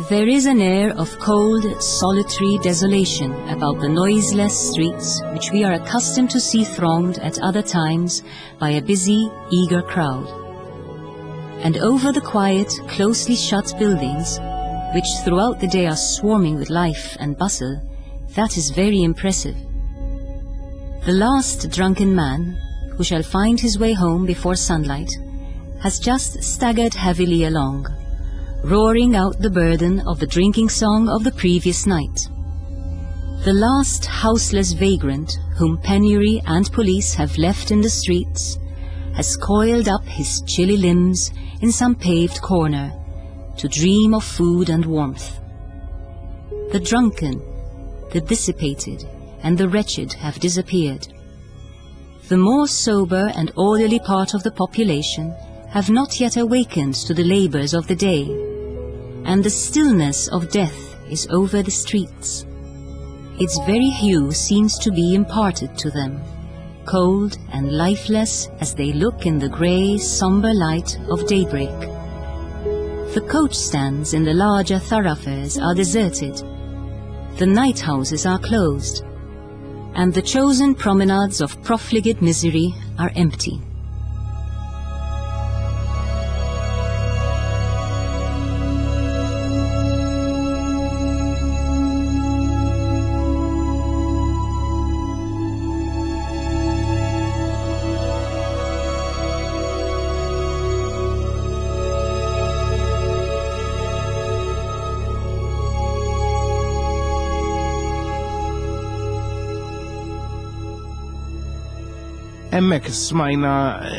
There is an air of cold, solitary desolation about the noiseless streets which we are accustomed to see thronged at other times by a busy, eager crowd. And over the quiet, closely shut buildings, which throughout the day are swarming with life and bustle, that is very impressive. The last drunken man, who shall find his way home before sunlight, has just staggered heavily along, roaring out the burden of the drinking song of the previous night. The last houseless vagrant whom penury and police have left in the streets has coiled up his chilly limbs in some paved corner to dream of food and warmth. The drunken, the dissipated, and the wretched have disappeared. The more sober and orderly part of the population have not yet awakened to the labors of the day, and the stillness of death is over the streets. Its very hue seems to be imparted to them, cold and lifeless as they look in the grey, sombre light of daybreak. The coach stands in the larger thoroughfares are deserted, the night houses are closed, and the chosen promenades of profligate misery are empty. Emmek smajna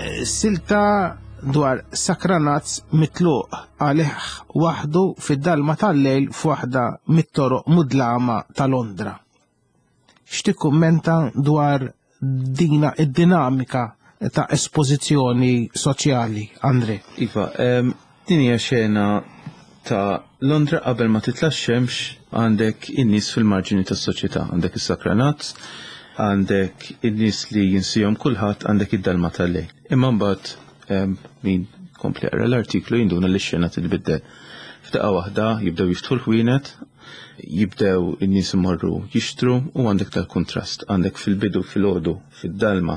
silta dwar sakranazz mitluq għalih waħdu fid-dalma tal-lejl f'waħda mit-toroq mudlama ta' Londra. X'tikkummenta dwar dina id-dinamika ta' espożizzjoni soċjali, Andre? Iva, um, din hija xena ta' Londra qabel ma titla' x-xemx għandek in-nies fil-marġini tas-soċjetà, għandek is-sakranazz, għandek in-nies li jinsihom kulħadd, għandek id-dalma tal-lejl. Imma mbagħad um, min kompli qara l-artiklu jinduna li x-xena titbiddel. F'daqqa waħda jibdew jiftħu l-ħwienet, jibdew in-nies imorru jixtru u għandek tal-kontrast. Għandek fil-bidu fil-għodu fid-dalma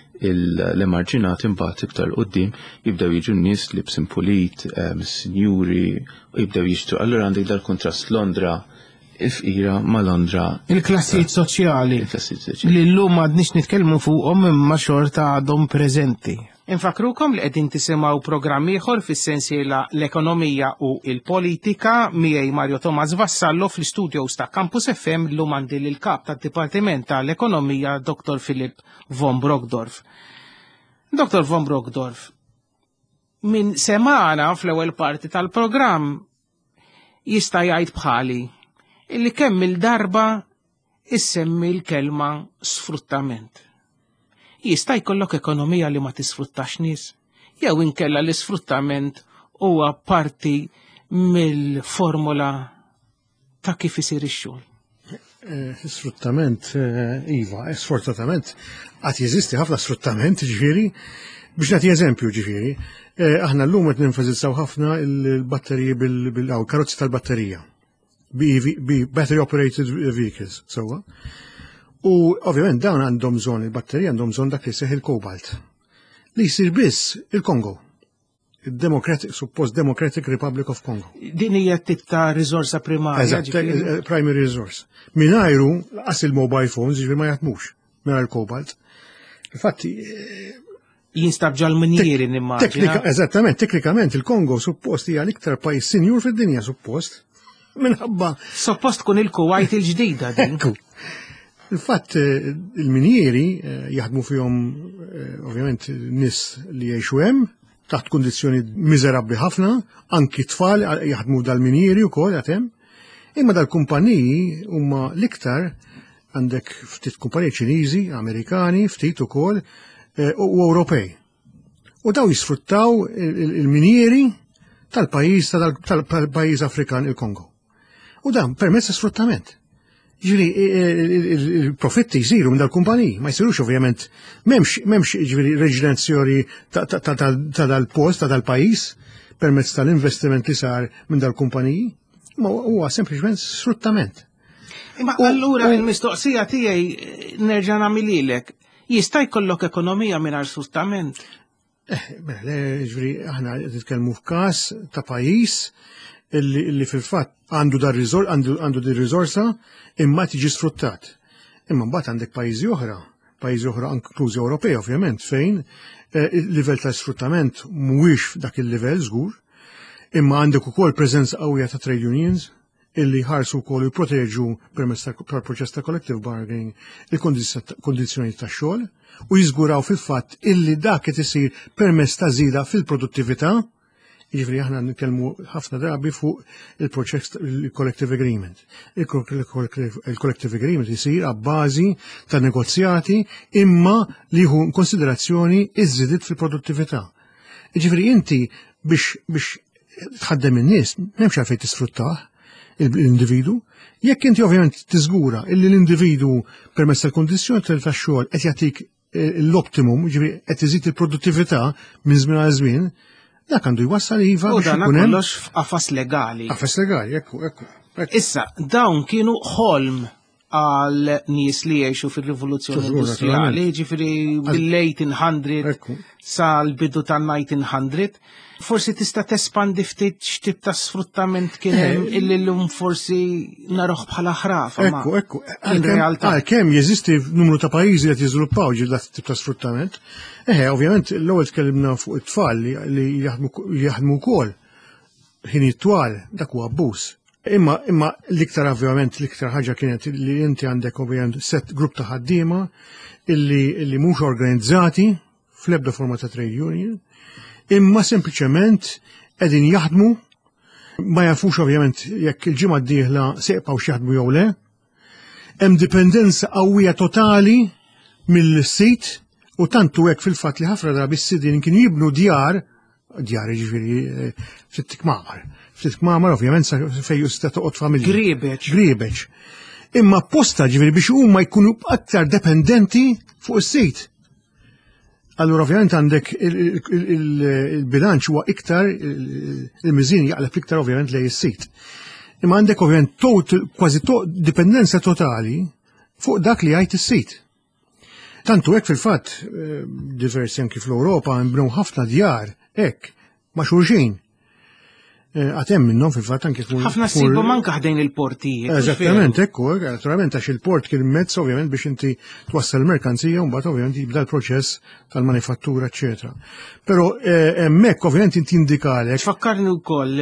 l-emarġinat imbagħad iktar qudiem jibdew jiġu n-nies libsin pulit, um, sinjuri, u jibdew jixtru. Allura għandek dal-kontrast Londra il-fqira ma' Londra. Il-klassijiet soċjali. Il-klassijiet soċjali. Li llum m'għadniex nitkellmu fuqhom imma xorta għadhom preżenti. Infakrukom li qegħdin tisimgħu programm ieħor fis-sensiela l-ekonomija u l-politika miegħi Mario Tomas Vassallo fl-istudios ta' Campus F M llum għandi lil kap tad-Dipartiment tal-Ekonomija Doktor Philipp von Brockdorf. Doktor von Brockdorf, min semana fl-ewwel parti tal-programm jista' jgħid bħali illi kemm il-darba issemmi l-kelma sfruttament. Jista' jkollok ekonomija li ma tisfruttax nies, jew inkella l-isfruttament huwa parti mill-formula ta' kif isir ix-xogħol. Sfruttament, iva, sfortunatament, għad jeżisti ħafna sfruttament, ġifieri, biex nagħti eżempju ġifieri, aħna llum qed nenfasizzaw ħafna l-batteriji bil-karozzi tal-batterija. Bi battery operated vehicles, sowa. U ovvjament dawn għandhom bżonn il-batterija għandhom bżonn dak li seħ il-kobalt. Li jsir biss il-Kongo. Il-Democratic, suppost Democratic Republic of Congo. Din hija tip ta' riżorsa primarja. Eżatt, primary resource. Minajru qas il-mobile phones ġifier ma jaħdmux mingħajr il-kobalt. Infatti jinstabġa l-minieri nimmaġina. Eżattament, teknikament il-Kongo suppost hija l-iktar pajjiż sinjur fid-dinja suppost. Minħabba. Suppost tkun il-Kuwait il-ġdida din. Il-fatt il-minieri jaħdmu fihom ovvjament nies li jgħixu hemm taħt kundizzjoni miżerabbli ħafna, anki tfal jaħdmu dal-minieri wkoll qed hemm. Imma dal-kumpaniji huma l-iktar għandek ftit kumpaniji Ċiniżi, Amerikani, ftit ukoll u Ewropej. U daw jisfruttaw il-minieri tal-pajjiż tal-pajjiż Afrikan il-Kongo. U dan permezz sfruttament. Ġifieri il-profitti jsiru minn dal-kumpaniji, ma jsirux ovvjament m'hemmx ġifieri reġinazzjoni ta' dal-post ta' dal-pajjiż permezz tal-investiment li sar minn dal-kumpaniji. ma huwa sempliċement sfruttament. Imma allura il-mistoqsija tiegħi nerġa' nagħmililek. Jista' jkollok ekonomija mingħajr sfruttament? Mela, ġifieri aħna qed nitkellmu f'każ ta' pajjiż illi fil-fatt għandu dar għandu di riżorsa imma tiġi sfruttat. Imma mbagħad għandek pajjiżi oħra, pajjiżi oħra inklużi Ewropej ovvjament, fejn il-livell ta' sfruttament mhuwiex dak il-livell żgur, imma għandek ukoll preżenza qawwija ta' trade unions illi ħarsu wkoll jipproteġu permezz tal-proċess ta' collective bargaining il-kondizzjonijiet tax-xogħol u jiżguraw fil-fatt illi dak qed isir permezz ta' żieda fil-produttività. Jiġifieri aħna nitkellmu ħafna drabi fuq il-proċess il-collective agreement. Il-collective agreement isir għabbażi ta' negozjati imma li jieħu konsiderazzjoni iż-żidiet fil-produttività. Jiġifieri inti biex biex tħaddem in-nies m'hemmx għalfejn tisfruttah l-individu, jekk inti ovvjament tiżgura illi l-individu permezz tal-kondizzjoni tax-xogħol qed jagħtik l-optimum, jiġifieri qed iżid il-produttività minn żmien għal żmien, dak għandu jwassal iva biex ikun hemm kollox f'qafas legali. Qafas legali, ekku, ekku. Issa, dawn kienu ħolm għal nies li jgħixu fir-rivoluzzjoni industrijali, ġifieri mill-eighteen hundred sal-bidu tan-nineteen hundred. Forsi tista' tespandi ftit x'tip ta' sfruttament kien hemm illi llum forsi naruh bħala ħraf. Ekku, ekku. Kemm jeżisti numru ta' pajjiżi qed jiżviluppaw ġil dak tip ta' sfruttament. Eħe, ovvjament l-ewwel tkellimna fuq it-tfal li jaħdmu wkoll ħin it-twal dak huwa abbuż. Imma imma l-iktar ovvjament l-iktar ħaġa kienet li inti għandek ovvjament set grupp ta' ħaddiema illi illi mhux organizzati fl-ebda forma ta' trade union, imma sempliċement qegħdin jaħdmu ma jafux ovvjament jekk il-ġimgħa d-dieħla seqpaw x'jaħdmu jew le. Hemm dipendenza qawwija totali mill-sit u tantu hekk fil-fatt li ħafna drabi s-sidien kienu jibnu djar djar jiġifieri ftit kmamar. Ftit kmamar ovvjament fejn jista' toqgħod familja. Griebeċ. Griebeċ. Imma apposta ġifieri biex huma jkunu aktar dependenti fuq is-sit. Allura ovvjament għandek il-bilanċ huwa iktar, il-miżin jaqleb iktar ovvjament lejn is-sit. Imma għandek ovvjament kważi dipendenza totali fuq dak li jgħid is-sit. Tantu hekk fil-fatt diversi anki fl-Ewropa nbnew ħafna djar hekk ma' xulxin. Għatem minnhom fil-fatt anke tkun. Ħafna sibu manka ħdejn il-portijiet. Eżattament, ekku, naturalment għax il-port kien mezz ovvjament biex inti twassal merkanzija u mbagħad ovvjament jibda l-proċess tal-manifattura, eċetera. Però hemmhekk ovvjament inti indikalek. Fakkarni wkoll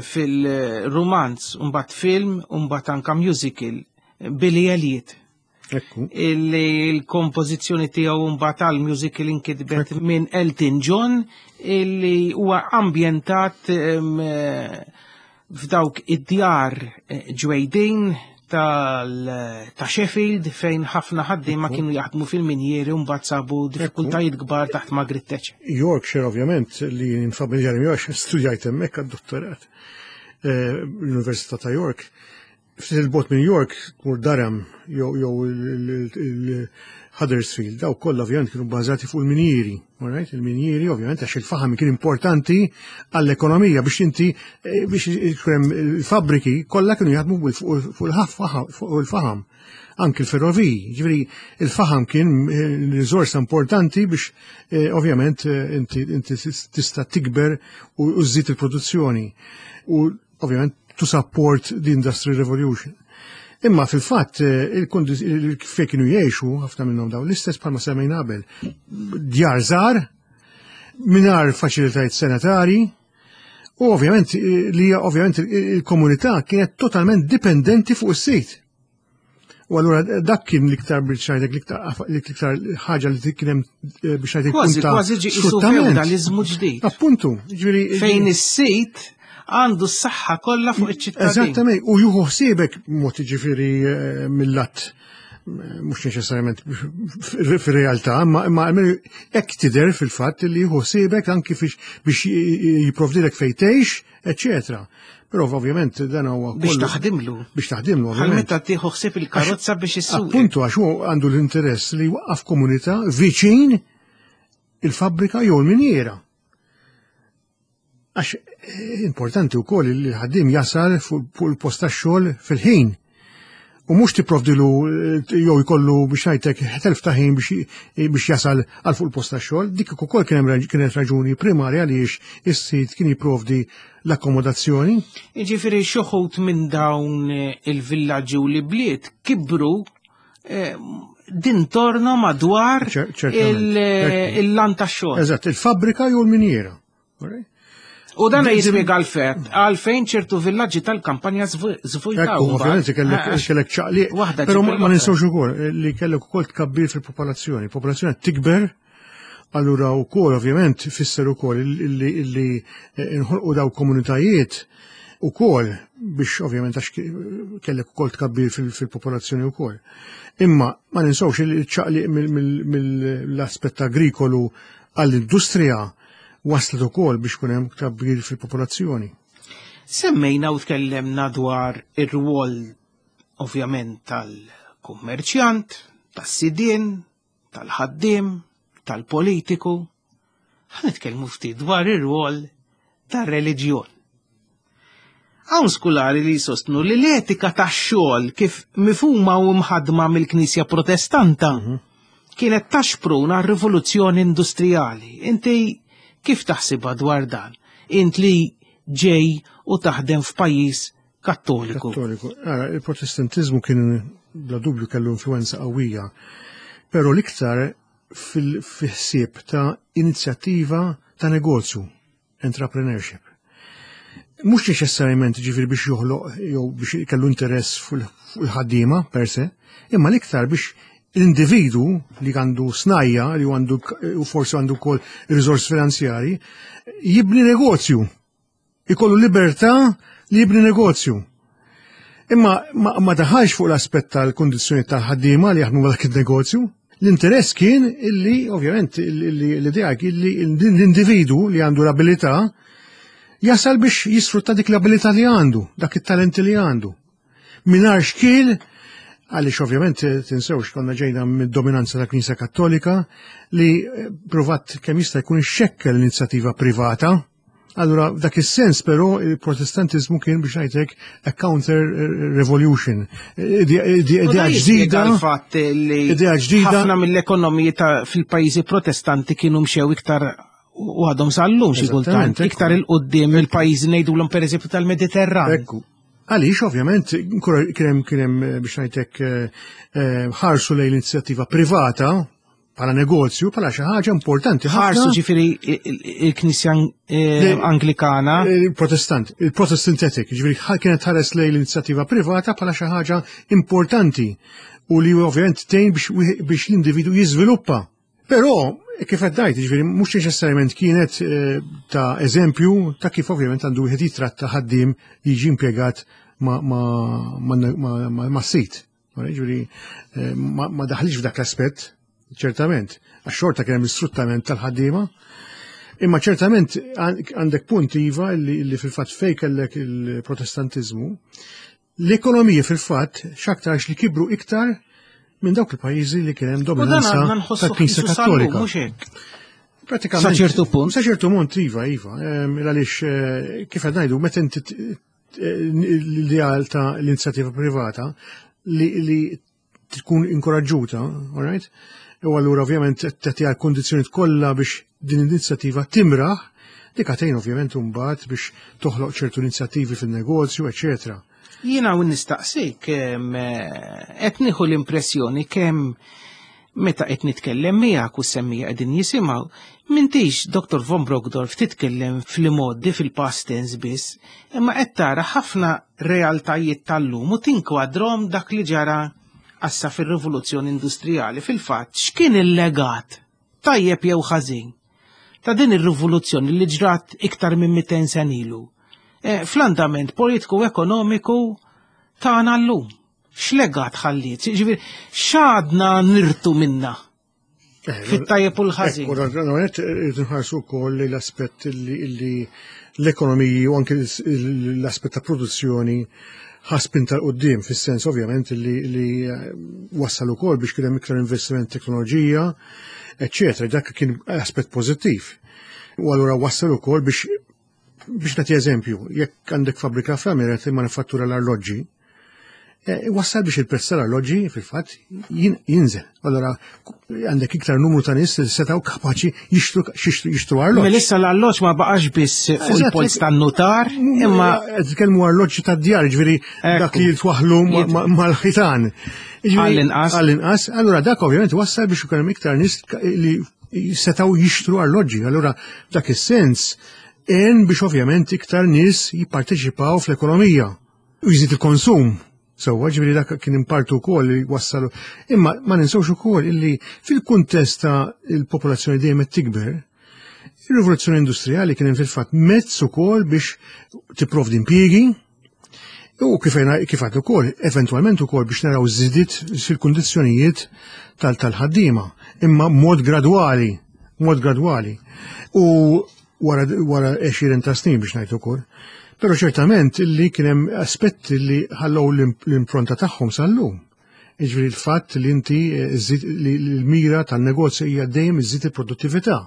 fil-romanz u mbagħad film u mbagħad anke musical Billy Elliot. Ekku. Il-kompożizzjoni tiegħu mbagħad tal-musical inkitbet minn Elton John illi huwa ambjentat f'dawk id-djar ġwejdin ta' Sheffield fejn ħafna ħaddiema kienu jaħdmu fil-minjeri u mbagħad sabu diffikultajiet kbar taħt Margaret Thatcher. Yorkshire ovvjament li nfamiljari miegħu studjajt hemmhekk għad-dottorat l-Università ta' York. Ftit il-bot minn York tmur Durham jew il-Huddersfield, daw kollha ovvjament kienu bbażati fuq il-minjieri, right? Il-minjieri ovvjament għax il-faħam kien importanti għall-ekonomija biex inti biex il-fabbriki kollha kienu jaħdmu fuq il-faħam. Anke l-ferroviji, ġifieri il-faħam kien riżorsa importanti biex ovvjament inti tista' tikber u żżid il-produzzjoni. U ovvjament to support the Industrial Revolution. Imma fil-fatt il-kif kienu jgħixu ħafna minnhom daw l-istess bħalma semmejna qabel. Djar żgħar mingħajr faċilitajiet sanitari u ovvjament li ovvjament il-komunità kienet totalment dipendenti fuq is-sit. U allura dak kien l-iktar biex ngħidlek l-iktar ħaġa li kien hemm biex ngħidlek punta. Kważi ġi isu feudalizmu ġdid. Appuntu, ġifieri fejn is-sit għandu s-saħħa kollha fuq iċ-ċittadin. Eżattament, u juhu ħsiebek mod jiġifieri mill-lat mhux neċessarjament fir-realtà, imma hekk tidher fil-fatt li jieħu ħsiebek anke biex jipprovdilek fejn tgħix, eċċetera. Però ovvjament dan huwa biex taħdimlu. Biex taħdimlu ovvjament. Ħalmeta tieħu ħsieb il-karozza biex issuq. Appuntu għax hu għandu l-interess li jwaqqaf komunità viċin il-fabbrika jew il-minjera. Għax importanti wkoll li l-ħaddiem jasal fuq il-post tax-xogħol fil-ħin. U mhux tipprovdilu jew jkollu biex ngħidlek telf ta' ħin biex jasal għal fuq il-post tax-xogħol, dik ukoll kienet raġuni primarja għaliex is-sit kien jipprovdi l-akkomodazzjoni. Jiġifieri xi wħud minn dawn il-villaġġi u l-bliet kibru din torna madwar il-lan tax-xogħol. Eżatt, il-fabbrika jew l-minjera. U dan jispjega għalfejn għalfejn ċertu villaġġi tal-kampanja żvujtaw. Ovvjament kellek ċaqliq. Però ma ninsewx ukoll li kellek ukoll tkabbir fil-popolazzjoni. Il-popolazzjoni tikber, allura wkoll ovvjament fisser ukoll illi nħolqu daw komunitajiet ukoll biex ovvjament għax kellek ukoll tkabbir fil-popolazzjoni wkoll. Imma ma ninsewx li ċaqliq mill-aspett agrikolu għall-industrija waslet ukoll biex kun hemm tkabbir fil-popolazzjoni. Semmejna u tkellemna dwar ir-rwol ovvjament tal-kummerċjant, tas-sidien, tal-ħaddiem, tal-politiku. Ħa nitkellmu ftit dwar ir-rwol tar-reliġjon. Hawn skulari li jsostnu li l-etika tax-xogħol kif mifhuma u mħaddma mill-Knisja Protestanta kienet taxpruna r-rivoluzzjoni industrijali. Inti kif taħsibha dwar dan? Int li ġej u taħdem f'pajjiż Kattoliku. Kattoliku. Ara, il-Protestantizmu kien bla dubju kellu influenza qawwija, però l-iktar fil-ħsieb ta' inizjattiva ta' negozju, entrepreneurship. Mhux neċessarjament ġifieri biex joħloq jew biex kellu interess fuq il-ħaddiema per se, imma l-iktar biex l-individu li għandu snajja, li għandu u forsi għandu kol riżors finanzjari, jibni negozju. Ikollu libertà li jibni negozju. Imma ma daħħalx fuq l-aspett tal-kondizzjoni tal-ħaddiema li jaħdmu dak il-negozju. L-interess kien illi, ovvjament, l-idea kien li l-individu li għandu l-abilità jasal biex jisfrutta dik l-abilità li għandu, dak it-talenti li għandu. Minar xkil, għalix ovvjament tinsewx konna ġejna mid-dominanza ta' Knisja Kattolika li provat kemm jista' jkun ixxekkel l-inizjattiva privata. Allura f'dak is-sens però il-Protestantizmu kien biex ngħidlek a counter revolution. Idea ġdida. Fatt li ħafna mill-ekonomiji fil-pajjiżi protestanti kienu mxew iktar u għadhom sal-lum xi kultant iktar il-qudiem il-pajjiżi ngħidulhom pereżempju tal-Mediterran. Għaliex, ovvjament, kienem kienem biex ngħidlek ħarsu lejn l-inizjattiva privata bħala negozju, bħala xi ħaġa importanti. Ħarsu ġifieri il-Knisja Anglikana. Il-Protestant, il-Protestantetic, ġifieri kienet ħares lejn l-inizjattiva privata bħala xi ħaġa importanti u li ovvjament tgħin biex l-individu jiżviluppa. Però kif qed ngħid, ġifieri mhux neċessarjament kienet ta' eżempju ta' kif ovvjament għandu wieħed jitratta ħaddiem jiġi impjegat ma' sit. Ġifieri ma daħlix f'dak l-aspett, ċertament, għax-xorta kien hemm sfruttament tal-ħaddiema. Imma ċertament għandek punt iva li fil-fatt fejn kellek il-Protestantizmu, l-ekonomija fil-fatt x'aktarx li kibru iktar minn dawk il-pajjiżi li kien hemm dominanza tal-Knisja Kattolika. Pratikament. Sa ċertu punt. Sa ċertu punt iva, iva. Għaliex kif qed ngħidu meta inti l-ideal ta' l-inizjattiva privata li tkun inkoraġġuta, all right? U allura ovvjament tagħtiha l-kondizzjonijiet kollha biex din l-inizjattiva timraħ, dik għatejn ovvjament imbagħad biex toħloq ċertu inizjattivi fin-negozju, eċetera. Jiena u nistaqsik qed nieħu l-impressjoni kemm meta qed nitkellem miegħek u semmija qegħdin jisimgħu m'intix Doktor Von Brockdorf titkellem fil-modi fil-past tense biss, imma qed tara ħafna realtajiet tal-lum u tinkwadrom dak li ġara assa fir-rivoluzzjoni industrijali fil-fatt x'kien il-legat tajjeb jew ħażin ta' din ir-rivoluzzjoni li ġrat iktar minn miteyn sen ilu. Fl-andament politiku ekonomiku tagħna llum. X'legat ħalliet? Ġifieri x'għadna nirtu minna fit-tajjeb u l-ħażin. Naturalment irid inħarsu wkoll l-aspett li l-ekonomiji u anke l-aspett ta' produzzjoni ħaspin tal-qoddim, fis-sens ovvjament li wassal ukoll biex kien hemm iktar investiment teknoloġija, eċċetera, dak kien aspett pożittiv. U allura wassal ukoll biex biex nagħti eżempju, jekk għandek fabbrika fl-Amerika li manifattura l-arloġġi, eh, wassal biex il-prezz tal-arloġġi fil-fatt jin- jinżel. Allora għandek iktar numru ta' nies li setgħu kapaċi jixtru jixtru jixtru arloġġ. Melissa l-alloġ ma baqax biss fuq il-pols tan-notar, imma qed titkellmu arloġġi tad-djar, ġifieri dak li jitwaħħlu ma- ma- mal-ħitan. Ġifieri, Għall-inqas. Għall-inqas, allura dak ovvjament wassal biex ikun hemm iktar nies li setgħu jixtru arloġġi. Allura dak is-sens en biex ovvjament iktar nies jipparteċipaw fl-ekonomija u jżid il-konsum. Sewwa ġifieri dak kien impartu wkoll li wassalu. Imma ma ninsewx ukoll illi fil-kuntest ta' il-popolazzjoni dejjem qed tikber, ir-rivoluzzjoni industrijali kien hemm fil-fatt mezz ukoll biex tipprovdi impjiegi u kif kif għad ukoll eventwalment ukoll biex naraw żidiet fil-kundizzjonijiet tal-ħaddiema, imma mod gradwali, mod gradwali. U wara wara għexrin ta' snin biex ngħid ukoll. Però ċertament illi kien hemm aspetti li ħallew l-impronta tagħhom sal-lum. Jiġifieri l-fatt li inti li l-mira tan-negozju hija dejjem iżid il-produttività.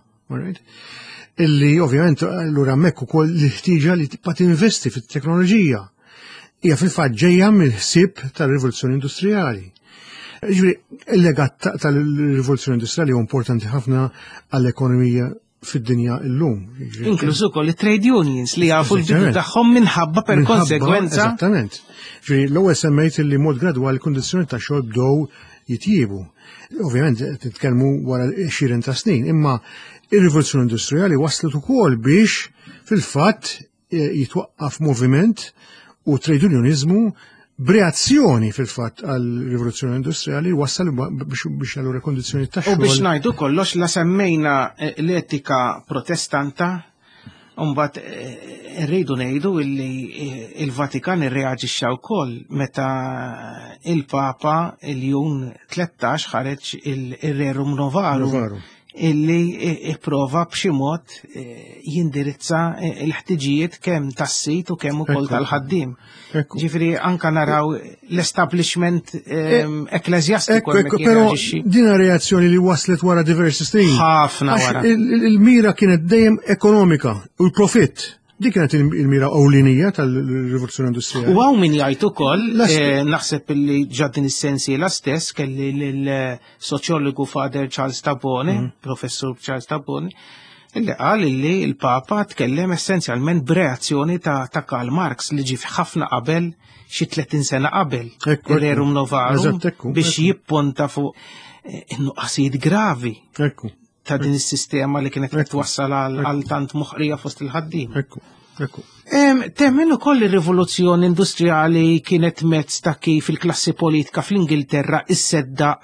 Illi ovvjament allura hemmhekk ukoll li ħtieġa li tibqa' tinvesti fit-teknoloġija. Hija fil-fatt ġejja mill-ħsieb tar-rivoluzzjoni industrijali. Jiġifieri il-legat tal-rivoluzzjoni industrijali huwa importanti ħafna għall-ekonomija fid-dinja llum. inkluż ukoll it-trade unions li jafu l-bidu tagħhom minħabba per konsegwenza. Esattament. Ġifieri l-ewwel semmejt li mod gradwali l-kundizzjoni ta' xogħol bdew jitjiebu. Ovvjament titkellmu wara għexrin ta' snin, imma ir-rivoluzzjoni industrijali waslet ukoll biex fil-fatt jitwaqqaf moviment u trade unionizmu b'reazzjoni fil-fatt għall-rivoluzzjoni industrijali wassal biex allura kondizzjoni ta' U xogħol. biex ngħidu kollox la semmejna eh, l-etika protestanta, mbagħad eh, rridu ngħidu illi eh, il-Vatikan irreaġixxa wkoll meta il-Papa il-jum tlettax ħareġ il-Rerum Novarum Novarum. illi ipprova b'xi mod eh, jindirizza eh, l-ħtiġijiet kemm tas-sit u kemm ukoll Ekku. tal-ħaddiem. Ekku. Ġifieri anka naraw l-establishment eh, ekklesjastiku Ekku, ekku, hemmhekk però jirreaġixxi. dina reazzjoni li waslet wara diversi snin. Ħafna Għax wara. il- il- il-mira kienet dejjem ekonomika u l-profitt. Dik kienet il- il-mira ewlenija tal-rivoluzzjoni industrijali. U għaw min jgħid ukoll, Las- eh, naħseb li ġaddin is-sensiela stess kelli l-soċjologu Father Charles Tabone, professur Charles Tabone, illi qal li l-Papa tkellem essenzjalment b'reazzjoni ta' ta' Karl Marx li ġi ħafna qabel xi tletin sena qabel Ekku, il-Rerum ekku. Novarum Eżatt, ekku, biex ekku. jippunta fuq eh, nuqqasijiet gravi Ekku, ta' din is-sistema li kienet qed twassal għal għal tant moħrija fost il-ħaddiem. ekku, ekku. Em, Temmen ukoll ir-rivoluzzjoni industrijali kienet mezz ta' kif il-klassi politika fl-Ingilterra isseddaq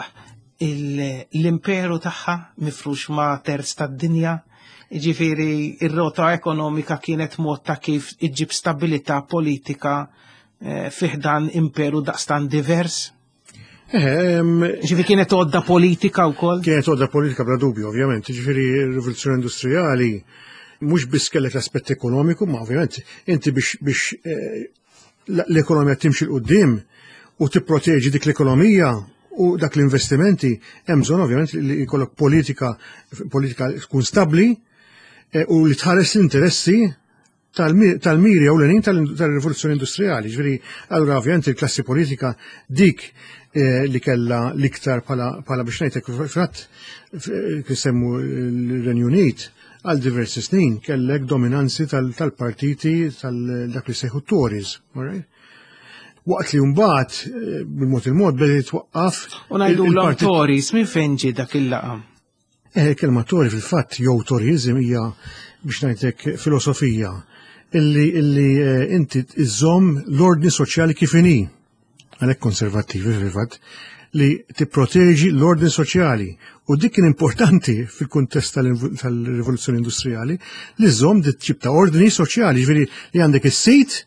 il- l-imperu tagħha mifrux ma' terz tad-dinja. Ġifieri ir-rota ekonomika kienet mod ta' kif iġġib stabilità politika eh, fiħdan imperu daqstan divers. Eh, em, Ġifieri kienet għodda politika wkoll. Kienet għodda politika bla dubju, ovvjament. Ġifieri r-rivoluzzjoni industrijali mhux biss kellek l-aspett ekonomiku, ma ovvjament inti biex biex eh, l- l-ekonomija timxi l-qudiem u tipproteġi dik l-ekonomija u dak l-investimenti hemm bżonn ovvjament li jkollok politika politika tkun stabbli eh, u li tħares l-interessi tal-mi- tal-miri ewlenin tal- tal-rivoluzzjoni industrijali. Ġifieri allura ovvjament il-klassi politika dik eh, li kella l-iktar pala, pala biex ngħidlek fatt kif semmu l-Renju Unit għal diversi snin kellek dominanzi tal- tal-partiti tal-dak li sejħu Tories. all right? Waqt li mbagħad eh, bil-mod il-mod beda jitwaqqaf U ngħidu il- l il-partit- Tories minn fejn ġie dak il-laqam. Eh, kelma Tori fil-fatt jew Toryism hija biex ngħidlek filosofija illi illi eh, inti iżomm l-ordni soċjali kif inhi. Għalhekk konservattivi fil-fatt li tipproteġi l-ordni soċjali u dik kien importanti fil-kuntest tal- tal-rivoluzzjoni industrijali li żomm dit tip ta' ordni soċjali, ġifieri li għandek is-sejt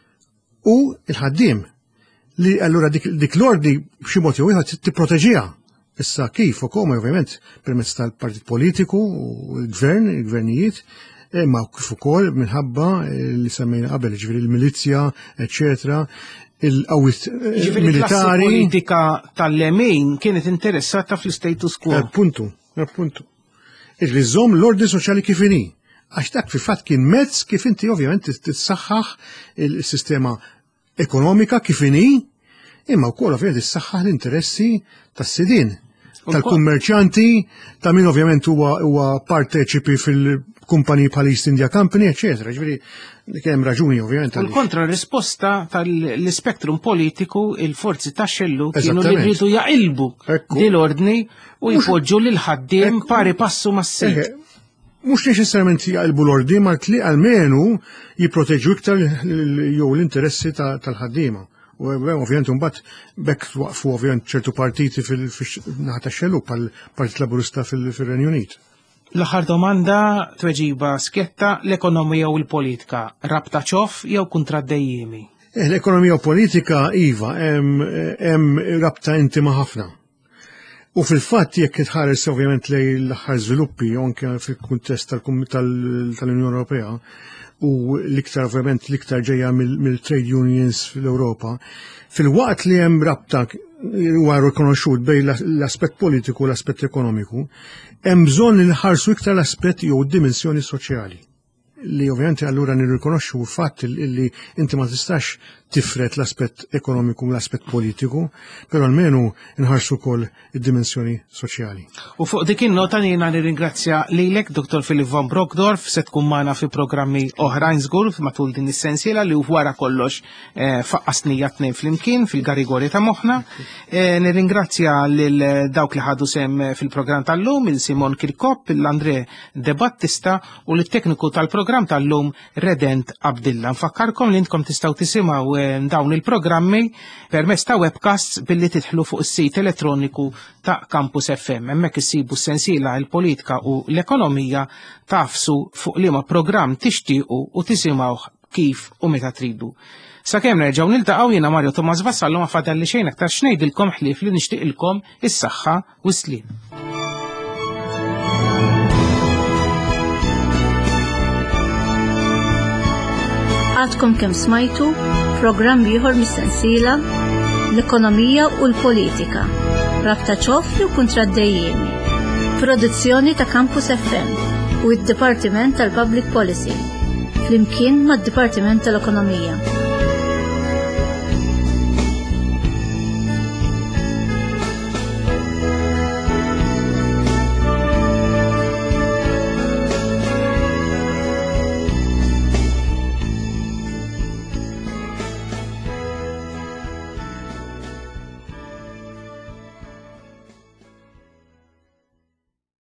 u l-ħaddiem li allura dik, dik l-ordni b'xi mod jew ieħor tipproteġiha. Issa kif u come ovvjament permezz tal-partit politiku u l-gvern, il-gvernijiet, imma kif ukoll minħabba li semmejna qabel ġifieri il-milizja, eċċetera, il-qawwiet eh, Ġifieri l-klassi militari. politika tal-lemin kienet interessata fl-status quo. Appuntu, appuntu. Iġli żomm l-ordni soċjali kif inhi. Għax dak fil-fatt kien mezz kif inti ovvjament tissaħħaħ il-sistema ekonomika kif inhi, imma wkoll ovvjament tissaħħaħ l-interessi tas-sidien, tal-kummerċanti, ta' min ovvjament huwa huwa parteċipi fil-kumpaniji bħal East India Company, eċetera. Ġifieri kemm raġuni ovvjament. U l-kontra risposta tal-spektrum politiku il-forzi tax-xellu kienu li jridu jaqilbu dil-ordni u jpoġġu lil ħaddiem pari passu mas-sit. Mux neċessarjament jaqilbu l-ordi, ma tli għalmenu jiproteġu iktar jew l-interessi tal-ħaddiema. U ovvjament mbagħad bekk waqfu ovvjament ċertu partiti fil-naħa tax-xellu bħal-Partit Laburista fil-Renju Unit. L-aħħar domanda tweġiba sketta l-ekonomija u l-politika rabta ċof jew kontraddejjimi? L-ekonomija u politika iva hemm rabta intima ħafna. U fil-fatt jekk itħares ovvjament lej l-aħħar żviluppi anke fil-kuntest tal-Unjoni Ewropea u l-iktar ovvjament l-iktar ġejja mill-trade unions fil-Ewropa, fil-waqt li hemm rabta huwa rikonoxxut bejn l-aspett politiku u l-aspett ekonomiku, hemm bżonn li nħarsu iktar l-aspett jew d-dimensjoni soċjali. Li ovvjament allura nirrikonoxxu l-fatt li inti ma tistax tifret l-aspett ekonomiku u l-aspett politiku, però almenu nħarsu wkoll id-dimensjoni soċjali. U fuq dik in-nota jiena nirringrazzja lilek Doktor Philip von Brockdorf se tkun magħna fi programmi oħrajn żgur matul din is-sensiela li wara kollox faqqasnija tnejn flimkien fil-garigori ta' moħħna. Nirringrazzja lil dawk li ħadu sem fil-programm tal-lum il-Simon Kirkop, il-Andre De Battista u l-tekniku tal-programm tal-lum Redent Abdilla. Nfakkarkom li intkom tistgħu tisimgħu dawn il-programmi permezz ta' webcasts billi tidħlu fuq is-sit elettroniku ta' Campus F M. Hemmhekk issibu s-sensiela l-politika u l-ekonomija tafsu fuq liema programm tixtiequ u tisimgħu kif u meta tridu. Sakemm nerġgħu niltaqgħu jiena Mario Tomas Vassallo ma fadal li xejn aktar xnejdilkom ħlief li nixtieqilkom is-saħħa u s-sliem. Għadkom kemm smajtu programm ieħor mis-sensiela l-ekonomija u l-politika rabta ċofli u kontraddejjemi. Produzzjoni ta' Campus F M u d-Dipartiment tal-Public Policy flimkien mad-Dipartiment tal-Ekonomija.